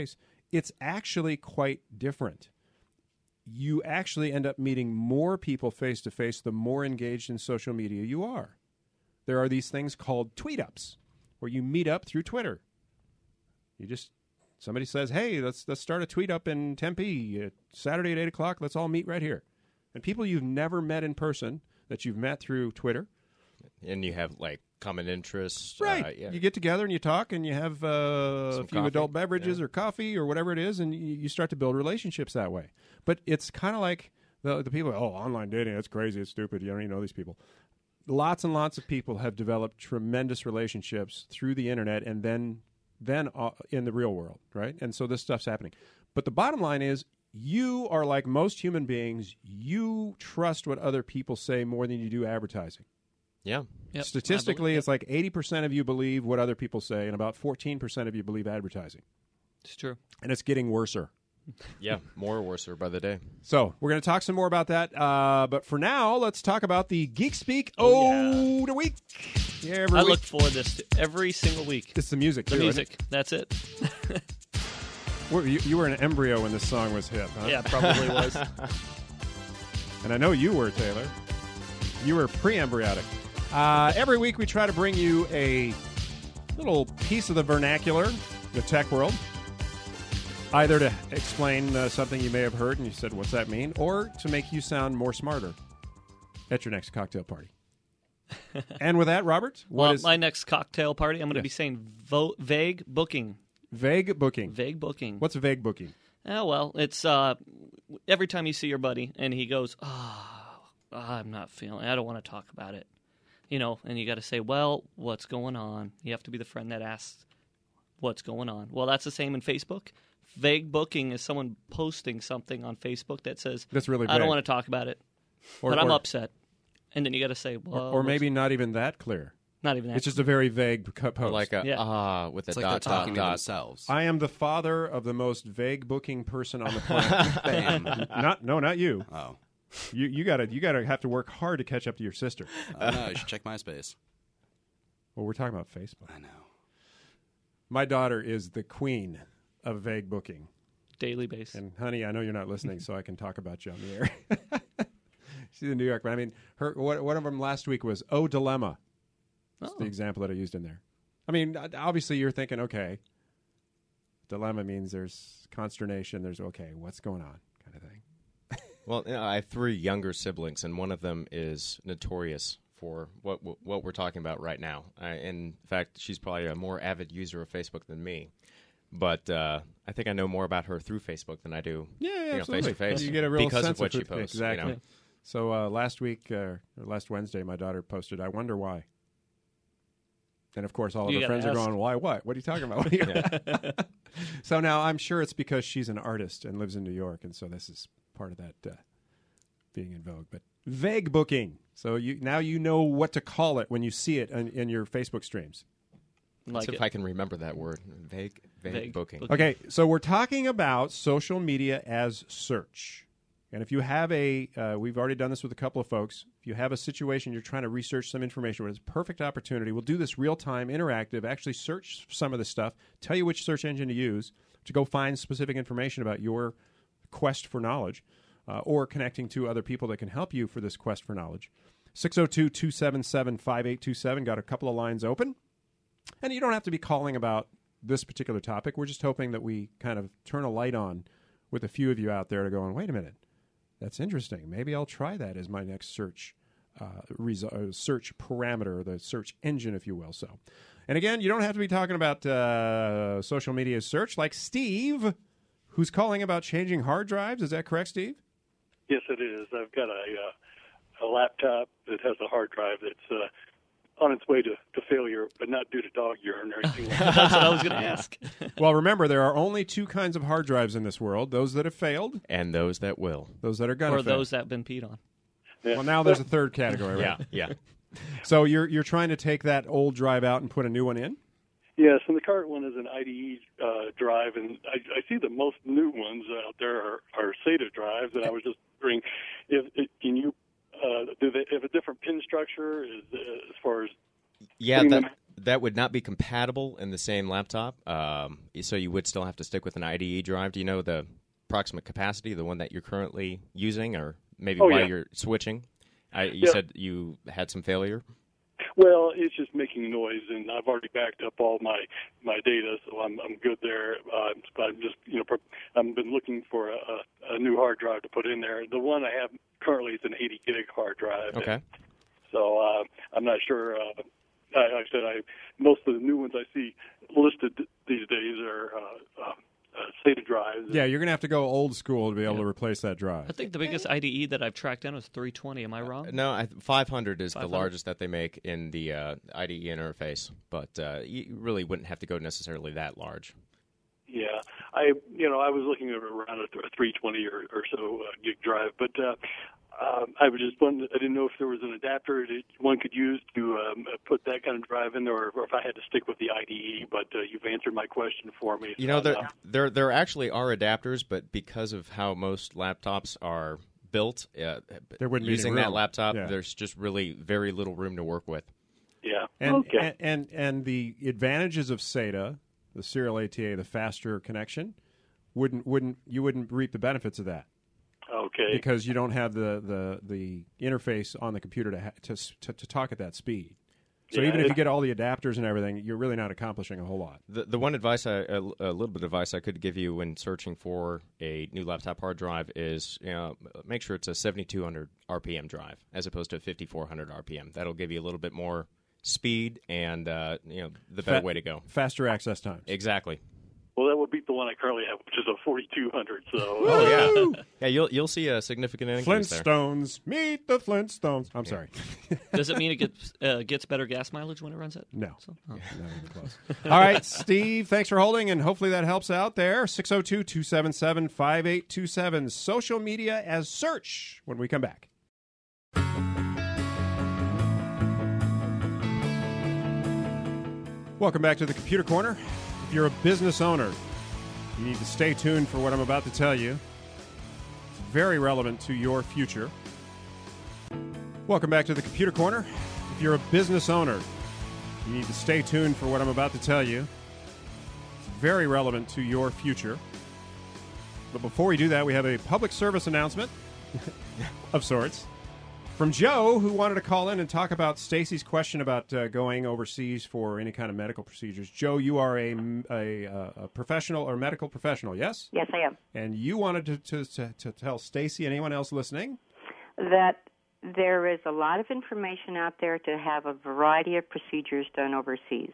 it's actually quite different. You actually end up meeting more people face-to-face the more engaged in social media you are. There are these things called tweet-ups, where you meet up through Twitter. Somebody says, hey, let's start a tweet-up in Tempe, Saturday at 8 o'clock, let's all meet right here. And people you've never met in person, that you've met through Twitter. And you have, like, common interests. Right. Yeah. You get together and you talk and you have a few coffee, adult beverages or coffee or whatever it is, and you start to build relationships that way. But it's kind of like the people, online dating, that's crazy, it's stupid, you don't even know these people. Lots and lots of people have developed tremendous relationships through the internet and then in the real world, right? And so this stuff's happening. But the bottom line is, you are like most human beings, you trust what other people say more than you do advertising. Yeah. Yep. Statistically, it's like 80% of you believe what other people say, and about 14% of you believe advertising. It's true. And it's getting worser. Yeah, more worser by the day. So we're going to talk some more about that. But for now, let's talk about the Geek Speak the week. Yeah, I look forward to this every single week. It's the music. The too, music. isn't it? That's it. You were an embryo when this song was hit, huh? Yeah, probably was. And I know you were, Taylor. You were pre-embryonic. Every week we try to bring you a little piece of the vernacular, the tech world, either to explain something you may have heard and you said, what's that mean? Or to make you sound more smarter at your next cocktail party. And with that, Robert, my next cocktail party, I'm going to be saying vague booking. Vague booking. Vague booking. What's vague booking? Oh, well, it's every time you see your buddy and he goes, I'm not feeling it. I don't want to talk about it. And you got to say, well, what's going on? You have to be the friend that asks, what's going on? Well, that's the same in Facebook. Vague booking is someone posting something on Facebook that says, that's really vague. I don't want to talk about it, but I'm upset. And then you got to say, well... Or maybe not even that clear. Not even that. It's just a very vague post. Or like with it's a like dot, to themselves. I am the father of the most vague booking person on the planet. Bam. Not you. Oh. You gotta have to work hard to catch up to your sister. No, you should check MySpace. Well, we're talking about Facebook. I know. My daughter is the queen of vague booking. Daily basis. And honey, I know you're not listening, so I can talk about you on the air. She's in New York, but I mean, one of them last week was dilemma. That's the example that I used in there. I mean, obviously you're thinking, okay, dilemma means there's consternation. There's, okay, what's going on kind of thing. Well, I have 3 younger siblings, and one of them is notorious for what we're talking about right now. In fact, she's probably a more avid user of Facebook than me. But I think I know more about her through Facebook than I do face to face. You get a real because sense of what she it. posts. Exactly. So last week, or last Wednesday, my daughter posted, I wonder why. And, of course, all of her friends are going, why, what? What are you talking about? So now I'm sure it's because she's an artist and lives in New York, and so this is part of that being in vogue. But vague booking. So now you know what to call it when you see it in your Facebook streams. Like if I can remember that word. Vague booking. Okay, so we're talking about social media as search. And if you have we've already done this with a couple of folks, if you have a situation you're trying to research some information, it's a perfect opportunity. We'll do this real-time, interactive, actually search some of this stuff, tell you which search engine to use to go find specific information about your quest for knowledge or connecting to other people that can help you for this quest for knowledge. 602-277-5827, got a couple of lines open. And you don't have to be calling about this particular topic. We're just hoping that we kind of turn a light on with a few of you out there to go, wait a minute. That's interesting. Maybe I'll try that as my next search search parameter, the search engine, if you will. So, and again, you don't have to be talking about social media search, like Steve, who's calling about changing hard drives. Is that correct, Steve? Yes, it is. I've got a laptop that has a hard drive that's on its way to failure, but not due to dog urine or anything like that. That's what I was going to ask. Well, remember, there are only 2 kinds of hard drives in this world, those that have failed. And those that will. Those that are going to fail. Or those that have been peed on. Yeah. Well, now there's a third category, right? Yeah. So you're trying to take that old drive out and put a new one in? Yes, and the current one is an IDE drive, and I see that most new ones out there are SATA drives, and I was just wondering, can you do they have a different pin structure as far as That would not be compatible in the same laptop, so you would still have to stick with an IDE drive. Do you know the approximate capacity, the one that you're currently using, or maybe why you're switching? You said you had some failure? Well, it's just making noise, and I've already backed up all my data, so I'm good there. But I'm just, I've been looking for a new hard drive to put in there. The one I have currently is an 80 gig hard drive. Okay. So I'm not sure. Like I said, most of the new ones I see listed these days are SATA drives. Yeah, you're going to have to go old school to be able to replace that drive. I think the biggest IDE that I've tracked down was 320. Am I wrong? No, 500 is the largest that they make in the IDE interface, but you really wouldn't have to go necessarily that large. Yeah, I was looking at around a 320 or so gig drive, but I was just wondering, I didn't know if there was an adapter that one could use to put that kind of drive in there, or if I had to stick with the IDE. But you've answered my question for me. There actually are adapters, but because of how most laptops are built, there wouldn't using be any that room. laptop, Yeah. there's just really very little room to work with. Yeah. And the advantages of SATA, the serial ATA, the faster connection, you wouldn't reap the benefits of that. Okay. Because you don't have the interface on the computer to talk at that speed. So even if you get all the adapters and everything, you're really not accomplishing a whole lot. The one advice, a little bit of advice I could give you when searching for a new laptop hard drive is, make sure it's a 7,200 RPM drive as opposed to a 5,400 RPM. That'll give you a little bit more speed and the better way to go. Faster access times. Exactly. Well, that would beat the one I currently have, which is a 4,200. So. Oh yeah. You'll see a significant increase there. Flintstones, meet the Flintstones. I'm sorry. Does it mean it gets better gas mileage when it runs it? No. So, Not even close. All right, Steve, thanks for holding, and hopefully that helps out there. 602-277-5827. Social media as search when we come back. Welcome back to the Computer Corner. If you're a business owner, you need to stay tuned for what I'm about to tell you. It's very relevant to your future. Welcome back to the Computer Corner. If you're a business owner, you need to stay tuned for what I'm about to tell you. It's very relevant to your future. But before we do that, we have a public service announcement of sorts from Joe, who wanted to call in and talk about Stacy's question about going overseas for any kind of medical procedures. Joe, you are a professional or medical professional, yes? Yes, I am. And you wanted to tell Stacy and anyone else listening that there is a lot of information out there to have a variety of procedures done overseas.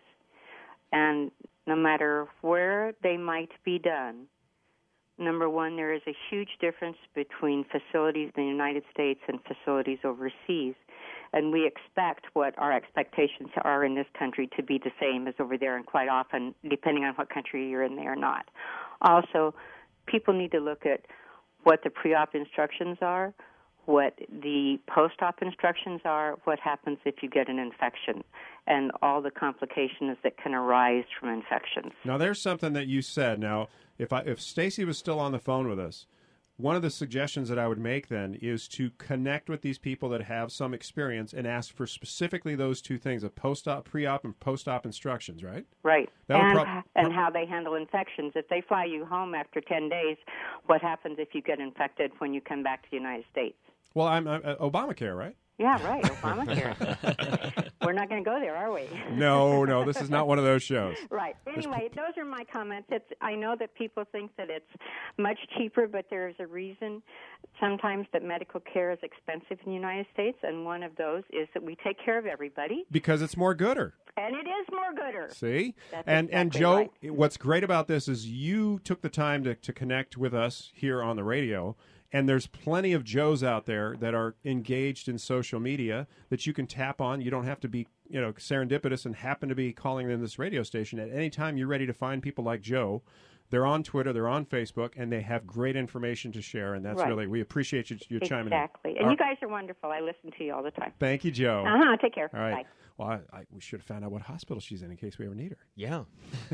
And no matter where they might be done, number one, there is a huge difference between facilities in the United States and facilities overseas. And we expect what our expectations are in this country to be the same as over there, and quite often, depending on what country you're in, they are not. Also, people need to look at what the pre-op instructions are, what the post-op instructions are, what happens if you get an infection, and all the complications that can arise from infections. Now, there's something that you said. Now, if Stacy was still on the phone with us, one of the suggestions that I would make then is to connect with these people that have some experience and ask for specifically those two things, of post-op, pre-op, and post-op instructions, right? Right. And how they handle infections. If they fly you home after 10 days, what happens if you get infected when you come back to the United States? Well, I'm Obamacare, right? Yeah, right, Obamacare. We're not going to go there, are we? No, this is not one of those shows. Right. Anyway, those are my comments. I know that people think that it's much cheaper, but there's a reason sometimes that medical care is expensive in the United States, and one of those is that we take care of everybody. Because it's more gooder. And it is more gooder. See? That's and exactly Joe, right. What's great about this is you took the time to connect with us here on the radio. And there's plenty of Joes out there that are engaged in social media that you can tap on. You don't have to be, serendipitous and happen to be calling in this radio station. At any time you're ready to find people like Joe, they're on Twitter, they're on Facebook, and they have great information to share. And that's right. Really, we appreciate you chiming in. Exactly. And you guys are wonderful. I listen to you all the time. Thank you, Joe. Take care. All right. Bye. Well, we should have found out what hospital she's in case we ever need her. Yeah.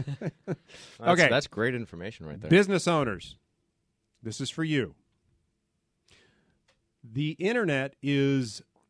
Okay. That's great information right there. Business owners, this is for you. The internet is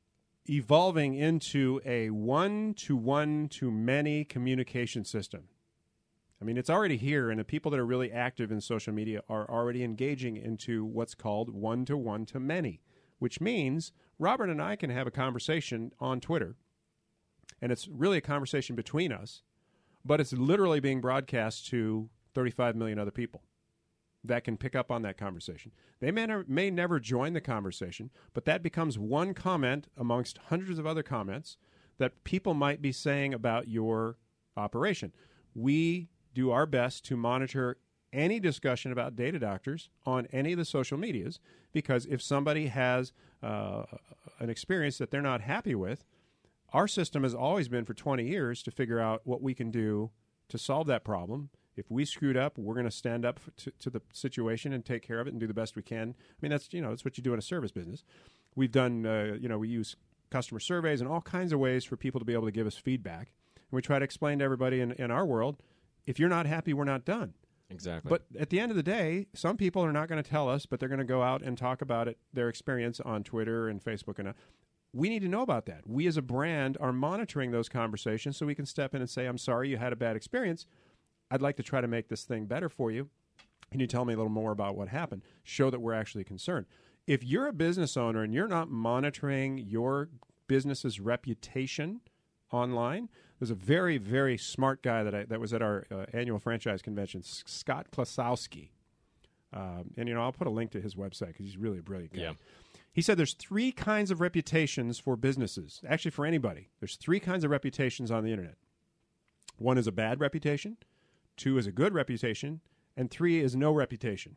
evolving into a one-to-one-to-many communication system. I mean, it's already here, and the people that are really active in social media are already engaging into what's called one-to-one-to-many, which means Robert and I can have a conversation on Twitter, and it's really a conversation between us, but it's literally being broadcast to 35 million other people that can pick up on that conversation. They may never join the conversation, but that becomes one comment amongst hundreds of other comments that people might be saying about your operation. We do our best to monitor any discussion about data doctors on any of the social medias, because if somebody has an experience that they're not happy with, our system has always been for 20 years to figure out what we can do to solve that problem. If we screwed up, we're going to stand up to the situation and take care of it and do the best we can. I mean, that's what you do in a service business. We've done, we use customer surveys and all kinds of ways for people to be able to give us feedback. And we try to explain to everybody in our world, if you're not happy, we're not done. Exactly. But at the end of the day, some people are not going to tell us, but they're going to go out and talk about it, their experience on Twitter and Facebook. And we need to know about that. We as a brand are monitoring those conversations so we can step in and say, I'm sorry you had a bad experience. I'd like to try to make this thing better for you. Can you tell me a little more about what happened? Show that we're actually concerned. If you're a business owner and you're not monitoring your business's reputation online, there's a very, very smart guy that was at our annual franchise convention, Scott Klasowski. And I'll put a link to his website because he's really a brilliant guy. Yeah. He said there's three kinds of reputations for businesses. Actually, for anybody. There's three kinds of reputations on the internet. One is a bad reputation. Two is a good reputation. And three is no reputation.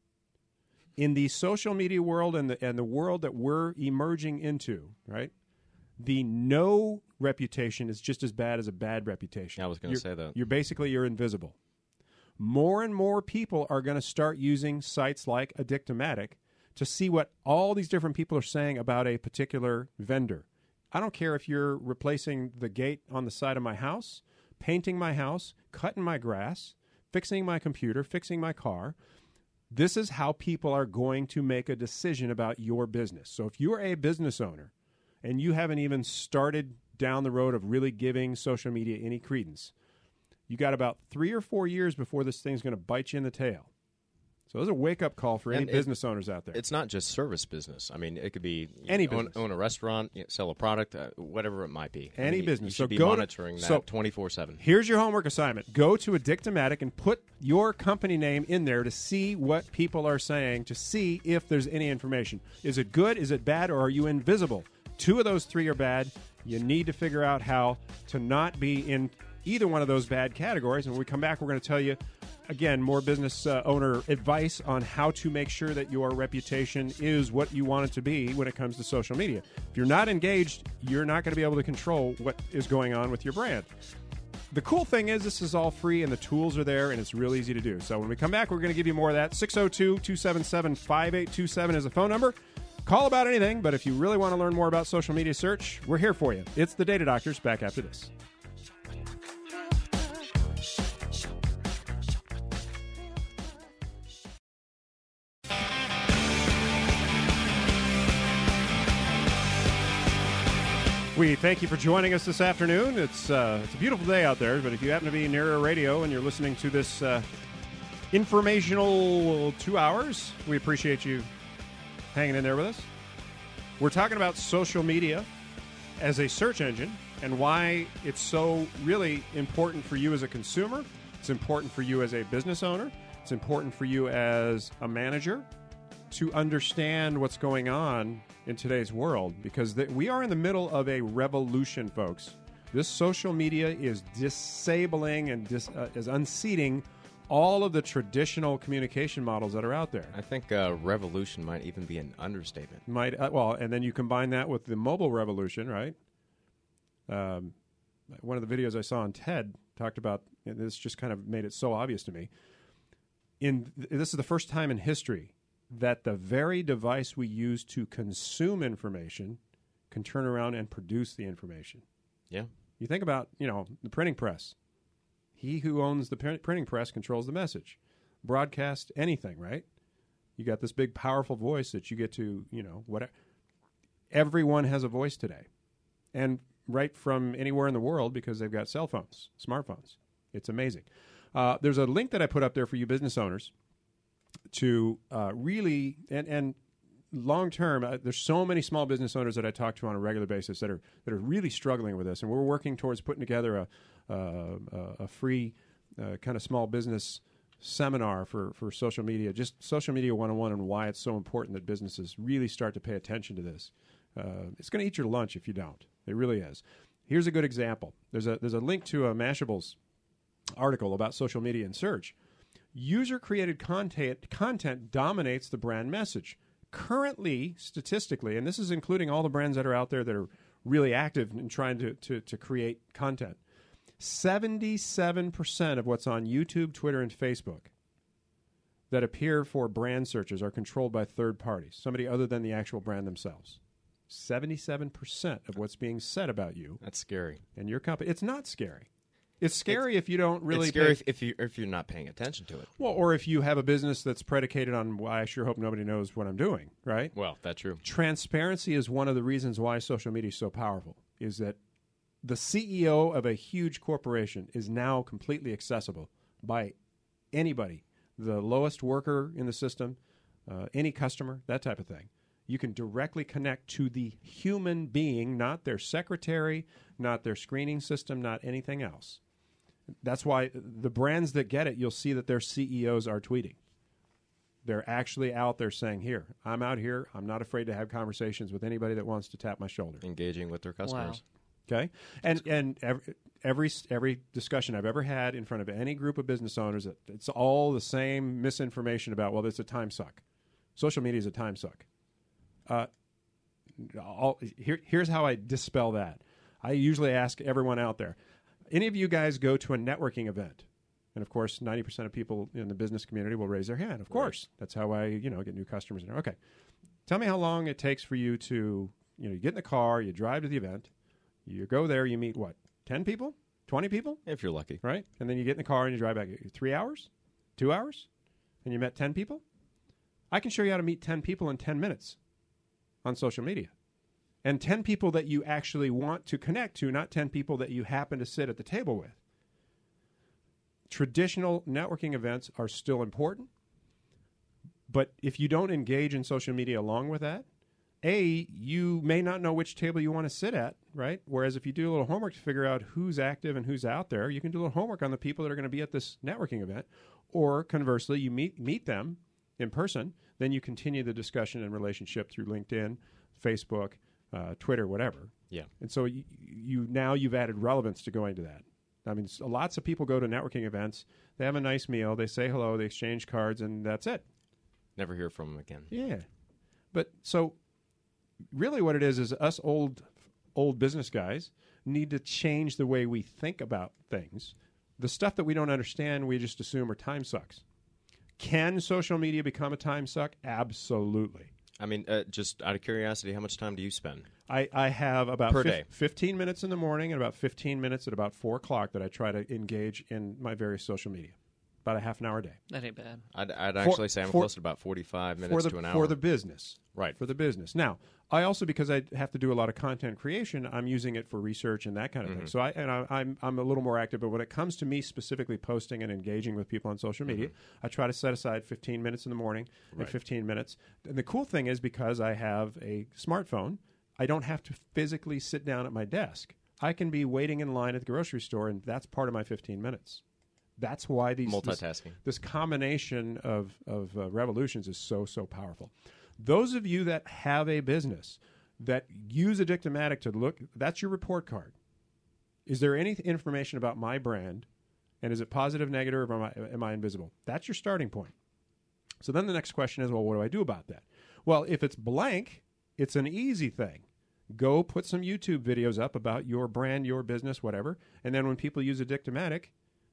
In the social media world and the world that we're emerging into, right? The no reputation is just as bad as a bad reputation. I was going to say that. You're invisible. More and more people are going to start using sites like Addictomatic to see what all these different people are saying about a particular vendor. I don't care if you're replacing the gate on the side of my house, painting my house, cutting my grass, fixing my computer, fixing my car. This is how people are going to make a decision about your business. So if you're a business owner and you haven't even started down the road of really giving social media any credence, you got about 3 or 4 years before this thing's going to bite you in the tail. So there's a wake-up call for any business owners out there. It's not just service business. I mean, it could be any business. Own a restaurant, sell a product, whatever it might be. Any business. You should be monitoring that 24/7. Here's your homework assignment. Go to Addictomatic and put your company name in there to see what people are saying, to see if there's any information. Is it good? Is it bad? Or are you invisible? 2 of those 3 are bad. You need to figure out how to not be in either one of those bad categories. And when we come back, we're going to tell you, again, more business owner advice on how to make sure that your reputation is what you want it to be when it comes to social media. If you're not engaged, you're not going to be able to control what is going on with your brand. The cool thing is this is all free and the tools are there and it's real easy to do. So when we come back, we're going to give you more of that. 602-277-5827 is the phone number. Call about anything, but if you really want to learn more about social media search, we're here for you. It's the Data Doctors, back after this. We thank you for joining us this afternoon. It's a beautiful day out there, but if you happen to be near a radio and you're listening to this informational 2 hours, we appreciate you hanging in there with us. We're talking about social media as a search engine and why it's so really important for you as a consumer. It's important for you as a business owner. It's important for you as a manager to understand what's going on in today's world, because we are in the middle of a revolution, folks. This social media is disabling and is unseating all of the traditional communication models that are out there. I think revolution might even be an understatement. And then you combine that with the mobile revolution, right? One of the videos I saw on TED talked about, and this just kind of made it so obvious to me. This is the first time in history that the very device we use to consume information can turn around and produce the information. Yeah. You think about, the printing press. He who owns the printing press controls the message. Broadcast anything, right? You got this big, powerful voice that you get to, whatever. Everyone has a voice today. and right from anywhere in the world because they've got cell phones, smartphones. It's amazing. There's a link that I put up there for you business owners to really and long term. There's so many small business owners that I talk to on a regular basis that are really struggling with this, and we're working towards putting together a free kind of small business seminar for social media, just social media 101, and why it's so important that businesses really start to pay attention to this. It's going to eat your lunch if you don't. It really is. Here's a good example. There's a link to a Mashable's article about social media and search. User-created content dominates the brand message. Currently, statistically, and this is including all the brands that are out there that are really active in trying to create content, 77% of what's on YouTube, Twitter, and Facebook that appear for brand searches are controlled by third parties, somebody other than the actual brand themselves. 77% of what's being said about you. That's scary. And your company. It's not scary. It's scary if you don't really. It's scary if you're not paying attention to it. Well, or if you have a business that's predicated on, well, I sure hope nobody knows what I'm doing, right? Well, that's true. Transparency is one of the reasons why social media is so powerful, is that the CEO of a huge corporation is now completely accessible by anybody, the lowest worker in the system, any customer, that type of thing. You can directly connect to the human being, not their secretary, not their screening system, not anything else. That's why the brands that get it, you'll see that their CEOs are tweeting. They're actually out there saying, here, I'm out here. I'm not afraid to have conversations with anybody that wants to tap my shoulder. Engaging with their customers. Wow. Okay? And every discussion I've ever had in front of any group of business owners, it's all the same misinformation about, well, it's a time suck. Social media is a time suck. Here's how I dispel that. I usually ask everyone out there, any of you guys go to a networking event? And of course, 90% of people in the business community will raise their hand. Of course. Right. That's how I, get new customers. Okay. Tell me how long it takes for you to, you get in the car, you drive to the event, you go there, you meet what? 10 people? 20 people? If you're lucky. Right? And then you get in the car and you drive back. 3 hours? 2 hours? And you met 10 people? I can show you how to meet 10 people in 10 minutes on social media. And 10 people that you actually want to connect to, not 10 people that you happen to sit at the table with. Traditional networking events are still important, but if you don't engage in social media along with that, you may not know which table you want to sit at, right? Whereas if you do a little homework to figure out who's active and who's out there, you can do a little homework on the people that are going to be at this networking event. Or conversely, you meet them in person, then you continue the discussion and relationship through LinkedIn, Facebook, Twitter, whatever. Yeah. And so you've added relevance to going to that. I mean, lots of people go to networking events. They have a nice meal. They say hello. They exchange cards, and that's it. Never hear from them again. Yeah. But so really what it is us old business guys need to change the way we think about things. The stuff that we don't understand, we just assume are time sucks. Can social media become a time suck? Absolutely. I mean, just out of curiosity, how much time do you spend? I have about per day? 15 minutes in the morning and about 15 minutes at about 4 o'clock that I try to engage in my various social media. About a half an hour a day. That ain't bad. I'd actually say I'm close to about 45 minutes to an hour. For the business. Right. For the business. Now, I also, because I have to do a lot of content creation, I'm using it for research and that kind of thing. So I'm a little more active, but when it comes to me specifically posting and engaging with people on social media, I try to set aside 15 minutes in the morning and 15 minutes. And the cool thing is because I have a smartphone, I don't have to physically sit down at my desk. I can be waiting in line at the grocery store, and that's part of my 15 minutes. That's why multitasking. This combination of revolutions is so powerful. Those of you that have a business that use Addictomatic to look, that's your report card. Is there any information about my brand, and is it positive, negative, or am I invisible? That's your starting point. So then the next question is, well, what do I do about that? Well, if it's blank, it's an easy thing. Go put some YouTube videos up about your brand, your business, whatever, and then when people use Addictomatic,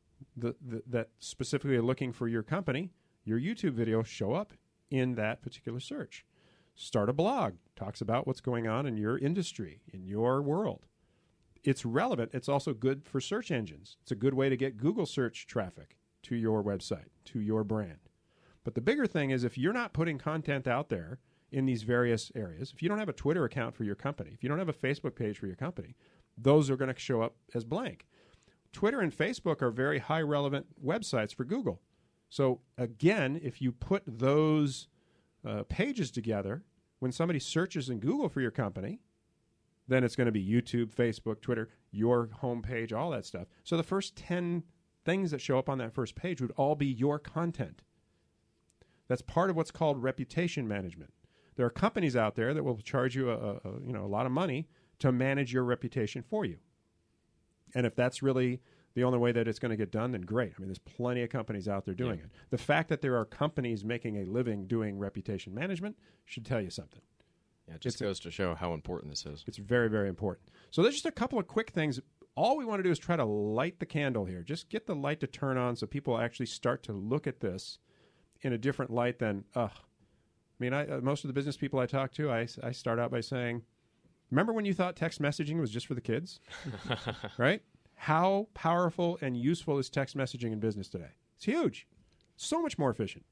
that specifically are looking for your company, your YouTube videos show up in that particular search. Start a blog. Talks about what's going on in your industry, in your world. It's relevant. It's also good for search engines. It's a good way to get Google search traffic to your website, to your brand. But the bigger thing is if you're not putting content out there in these various areas. If you don't have a Twitter account for your company, if you don't have a Facebook page for your company, those are going to show up as blank. Twitter and Facebook are very high relevant websites for Google. So again, if you put those pages together, when somebody searches in Google for your company, then it's going to be YouTube, Facebook, Twitter, your homepage, all that stuff. So the first 10 things that show up on that first page would all be your content. That's part of what's called reputation management. There are companies out there that will charge you a lot of money to manage your reputation for you. And if that's really the only way that it's going to get done, then great. I mean, there's plenty of companies out there doing it. The fact that there are companies making a living doing reputation management should tell you something. Yeah, it just goes to show how important this is. It's very, very important. So there's just a couple of quick things. All we want to do is try to light the candle here. Just get the light to turn on so people actually start to look at this in a different light than, I mean, most of the business people I talk to, I start out by saying, remember when you thought text messaging was just for the kids? Right? How powerful and useful is text messaging in business today? It's huge. So much more efficient.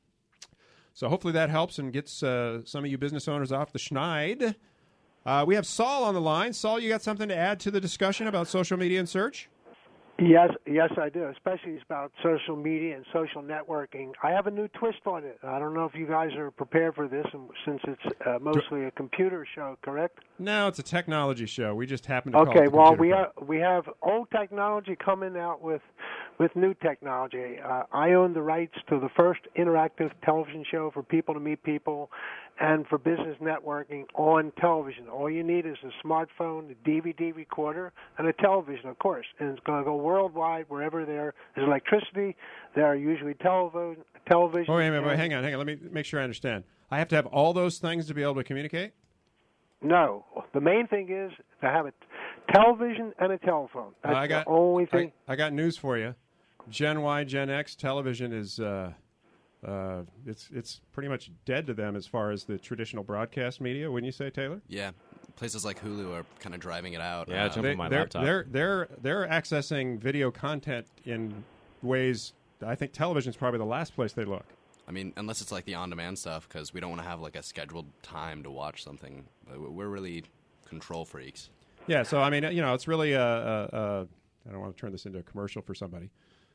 So hopefully that helps and gets some of you business owners off the schneid. We have Saul on the line. Saul, you got something to add to the discussion about social media and search? Yes, I do, especially about social media and social networking. I have a new twist on it. I don't know if you guys are prepared for this, since it's mostly a computer show, correct? No, it's a technology show. We just happen to call it the we have old technology coming out with new technology. I own the rights to the first interactive television show for people to meet people and for business networking on television. All you need is a smartphone, a DVD recorder, and a television, of course. And it's going to go worldwide wherever there is electricity. There are usually television. Oh, wait a minute. Hang on. Let me make sure I understand. I have to have all those things to be able to communicate? No. The main thing is to have a television and a telephone. That's the only thing. I got news for you. Gen Y, Gen X television is it's pretty much dead to them as far as the traditional broadcast media. Wouldn't you say, Taylor? Yeah, places like Hulu are kind of driving it out. Yeah, jump on my laptop. They're accessing video content in ways. I think television's probably the last place they look. I mean, unless it's like the on-demand stuff, because we don't want to have like a scheduled time to watch something. We're really control freaks. Yeah, so I mean, it's really I don't want to turn this into a commercial for somebody.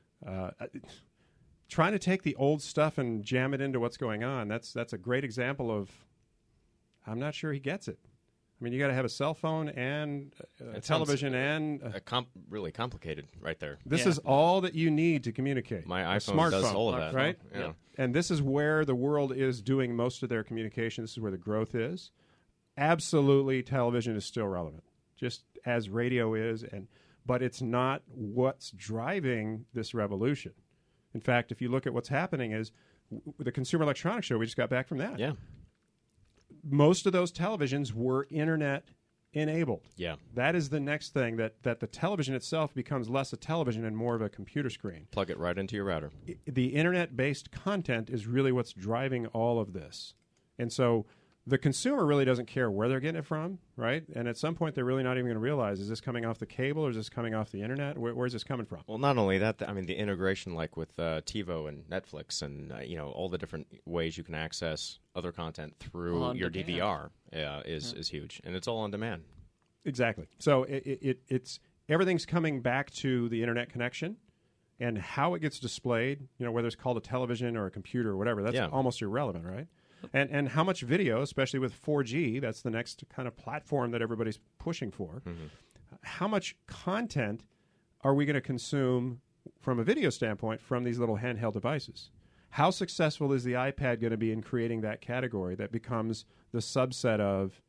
Trying to take the old stuff and jam it into what's going on, that's a great example of, I'm not sure he gets it. I mean, you got to have a cell phone and a television and... really complicated right there. This is all that you need to communicate. My iPhone does all of that. Right? Yeah. And this is where the world is doing most of their communication. This is where the growth is. Absolutely, television is still relevant, just as radio is, but it's not what's driving this revolution. In fact, if you look at what's happening is the Consumer Electronics Show, we just got back from that. Yeah. Most of those televisions were internet enabled. Yeah. That is the next thing, that the television itself becomes less a television and more of a computer screen. Plug it right into your router. The internet-based content is really what's driving all of this. And so the consumer really doesn't care where they're getting it from, right? And at some point, they're really not even going to realize, is this coming off the cable or is this coming off the internet? Where's this coming from? Well, not only that, I mean, the integration like with TiVo and Netflix and, all the different ways you can access other content through your DVR is huge. And it's all on demand. Exactly. So it's everything's coming back to the internet connection and how it gets displayed, whether it's called a television or a computer or whatever, that's almost irrelevant, right? And how much video, especially with 4G, that's the next kind of platform that everybody's pushing for. Mm-hmm. How much content are we going to consume from a video standpoint from these little handheld devices? How successful is the iPad going to be in creating that category that becomes the subset of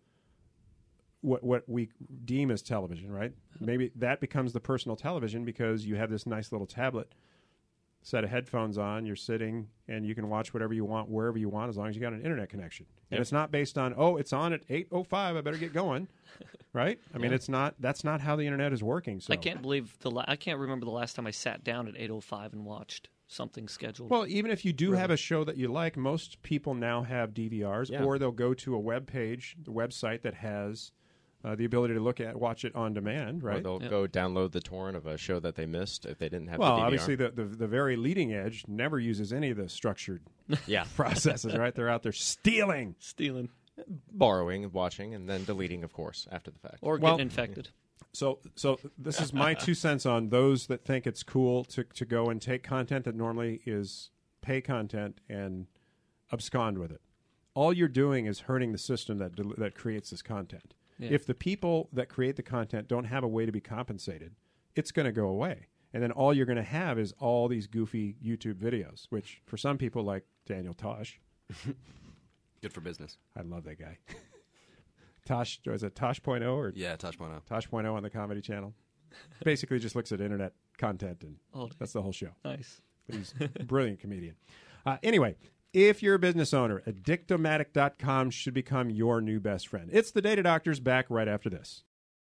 what we deem as television, right? Maybe that becomes the personal television because you have this nice little tablet set of headphones on, you're sitting, and you can watch whatever you want, wherever you want, as long as you got an internet connection. And it's not based on, it's on at 8:05, I better get going, right? I mean, that's not how the internet is working. So I can't believe I can't remember the last time I sat down at 8:05 and watched something scheduled. Well, even if you do have a show that you like, most people now have DVRs, or they'll go to a web page, the website that has the ability to watch it on demand, right? Or they'll go download the torrent of a show that they missed if they didn't have well, the DVR. obviously, the very leading edge never uses any of the structured processes, right? They're out there stealing. Borrowing, watching, and then deleting, of course, after the fact. Or getting infected. So this is my 2 cents on those that think it's cool to go and take content that normally is pay content and abscond with it. All you're doing is hurting the system that creates this content. Yeah. If the people that create the content don't have a way to be compensated, it's going to go away. And then all you're going to have is all these goofy YouTube videos, which for some people like Daniel Tosh. Good for business. I love that guy. Tosh, is it Tosh.0 or? Yeah, Tosh.0. Tosh.0 on the Comedy Channel. Basically just looks at internet content, and that's the whole show. Nice. But he's a brilliant comedian. Anyway, if you're a business owner, Addictomatic.com should become your new best friend. It's the Data Doctors, back right after this.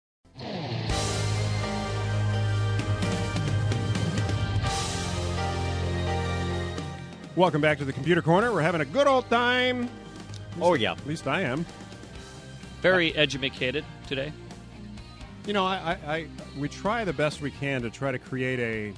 Welcome back to the Computer Corner. We're having a good old time. Oh, yeah. At least I am. Very educated today. You know, we try the best we can to try to create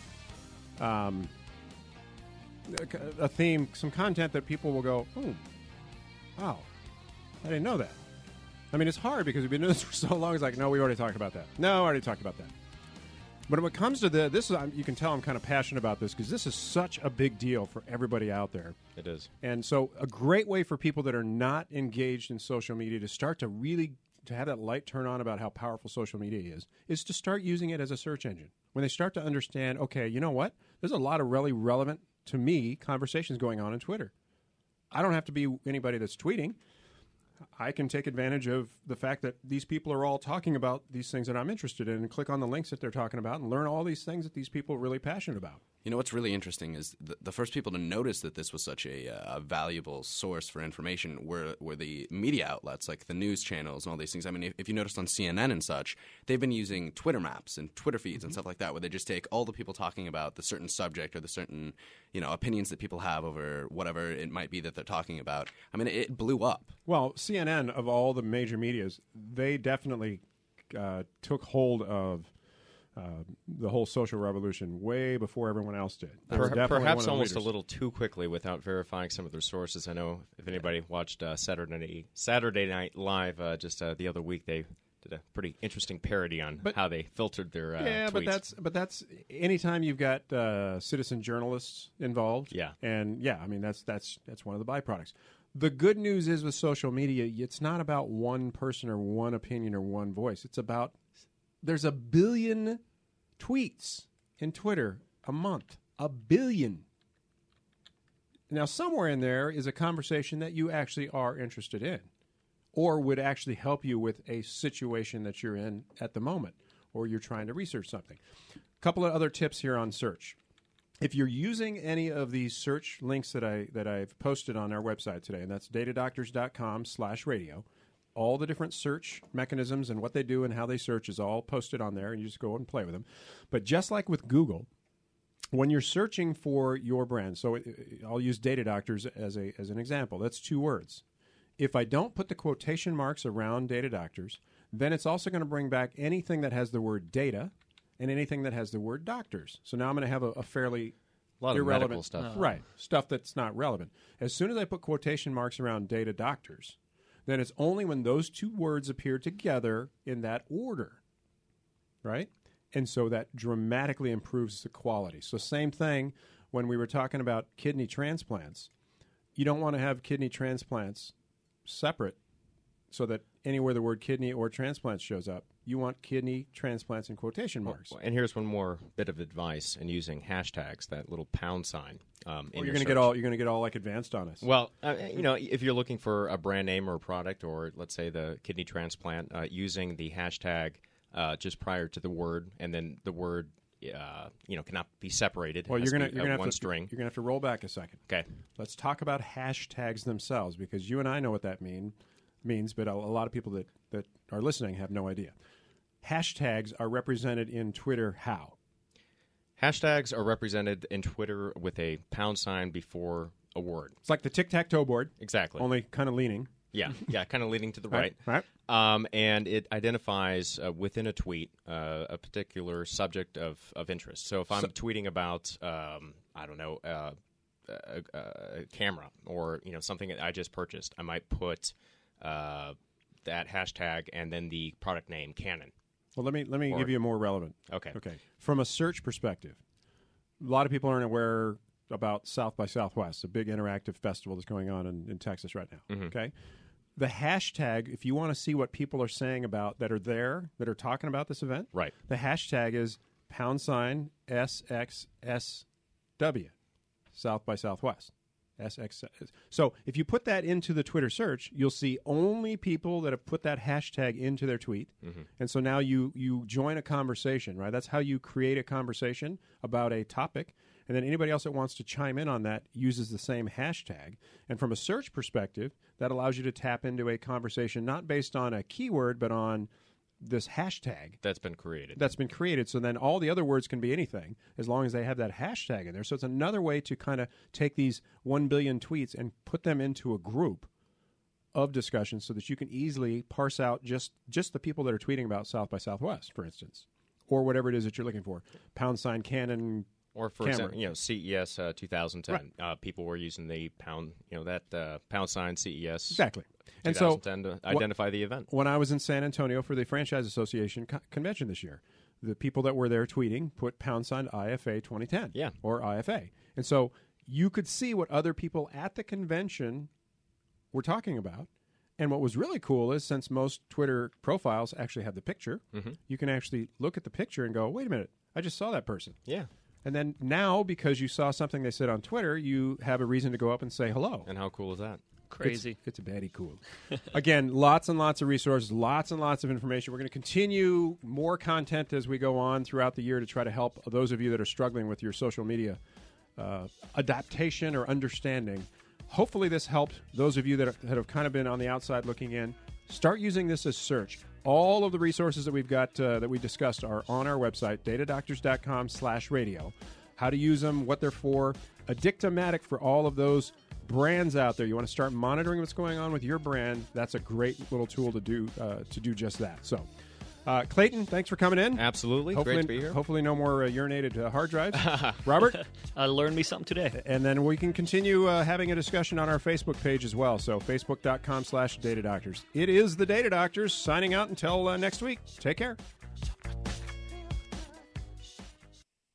a theme, some content that people will go, oh, wow, I didn't know that. I mean, it's hard because we've been doing this for so long. It's like, no, we already talked about that. No, I already talked about that. But when it comes to this, you can tell I'm kind of passionate about this because this is such a big deal for everybody out there. It is. And so a great way for people that are not engaged in social media to start to really to have that light turn on about how powerful social media is to start using it as a search engine. When they start to understand, okay, you know what? There's a lot of really relevant, to me, conversations going on Twitter. I don't have to be anybody that's tweeting. I can take advantage of the fact that these people are all talking about these things that I'm interested in and click on the links that they're talking about and learn all these things that these people are really passionate about. You know what's really interesting is the first people to notice that this was such a valuable source for information were the media outlets, like the news channels and all these things. I mean, if you noticed on CNN and such, they've been using Twitter maps and Twitter feeds and stuff like that, where they just take all the people talking about the certain subject or the certain, opinions that people have over whatever it might be that they're talking about. I mean, it blew up. Well, CNN, of all the major medias, they definitely took hold of the whole social revolution way before everyone else did. Perhaps almost a little too quickly without verifying some of their sources. I know if anybody watched Saturday Night Live just the other week, they did a pretty interesting parody on how they filtered their tweets. but that's anytime you've got citizen journalists involved. Yeah, and I mean that's one of the byproducts. The good news is with social media, it's not about one person or one opinion or one voice. It's about there's 1 billion tweets in Twitter a month. 1 billion. Now, somewhere in there is a conversation that you actually are interested in or would actually help you with a situation that you're in at the moment or you're trying to research something. A couple of other tips here on search. If you're using any of these search links that I've posted on our website today, and that's datadoctors.com/radio, all the different search mechanisms and what they do and how they search is all posted on there, and you just go and play with them. But just like with Google, when you're searching for your brand, so I'll use Data Doctors as an example. That's 2 words. If I don't put the quotation marks around Data Doctors, then it's also going to bring back anything that has the word data and anything that has the word doctors. So now I'm going to have a fairly lot of irrelevant medical stuff. Right, stuff that's not relevant. As soon as I put quotation marks around Data Doctors, then it's only when those 2 words appear together in that order, right? And so that dramatically improves the quality. So same thing when we were talking about kidney transplants. You don't want to have kidney transplants separate so that anywhere the word kidney or transplant shows up, you want kidney transplants in quotation marks. And here's one more bit of advice in using hashtags, that little pound sign. You're going to get all like advanced on us. Well, if you're looking for a brand name or a product, or let's say the kidney transplant, using the hashtag just prior to the word, and then the word cannot be separated. Well, you're going to have one string. You're going to have to roll back a second. Okay. Let's talk about hashtags themselves, because you and I know what that means, but a lot of people that are listening have no idea. Hashtags are represented in Twitter how? Hashtags are represented in Twitter with a pound sign before a word. It's like the tic-tac-toe board. Exactly. Only kind of leaning. Yeah, kind of leaning to the Right. And it identifies within a tweet a particular subject of interest. So if I'm tweeting about, I don't know, a camera or something that I just purchased, I might put that hashtag and then the product name Canon. Well, let me give you a more relevant. Okay. From a search perspective, a lot of people aren't aware about South by Southwest, a big interactive festival that's going on in Texas right now. Mm-hmm. Okay. The hashtag, if you want to see what people are saying about that are talking about this event, right? The hashtag is # SXSW, South by Southwest. SX. So if you put that into the Twitter search, you'll see only people that have put that hashtag into their tweet. Mm-hmm. And so now you join a conversation, right? That's how you create a conversation about a topic. And then anybody else that wants to chime in on that uses the same hashtag. And from a search perspective, that allows you to tap into a conversation not based on a keyword, but on this hashtag that's been created. So then all the other words can be anything as long as they have that hashtag in there. So it's another way to kind of take these 1 billion tweets and put them into a group of discussion so that you can easily parse out just the people that are tweeting about South by Southwest, for instance, or whatever it is that you're looking for. # Canon. Or for example, CES 2010, people were using the # CES exactly, 2010 to identify the event. When I was in San Antonio for the Franchise Association convention this year, the people that were there tweeting put # IFA 2010, or IFA, and so you could see what other people at the convention were talking about. And what was really cool is since most Twitter profiles actually have the picture, you can actually look at the picture and go, "Wait a minute, I just saw that person." Yeah. And then now, because you saw something they said on Twitter, you have a reason to go up and say hello. And how cool is that? Crazy. It's a baddie cool. Again, lots and lots of resources, lots and lots of information. We're going to continue more content as we go on throughout the year to try to help those of you that are struggling with your social media adaptation or understanding. Hopefully this helped those of you that have kind of been on the outside looking in. Start using this as search. All of the resources that we've got that we discussed are on our website, datadoctors.com/radio. How to use them, what they're for, Addictomatic for all of those brands out there. You want to start monitoring what's going on with your brand. That's a great little tool to do just that. So, Clayton, thanks for coming in. Absolutely. Hopefully, great to be here. Hopefully no more urinated hard drives. Robert? I learned me something today. And then we can continue having a discussion on our Facebook page as well. So facebook.com/datadoctors. It is the Data Doctors signing out until next week. Take care.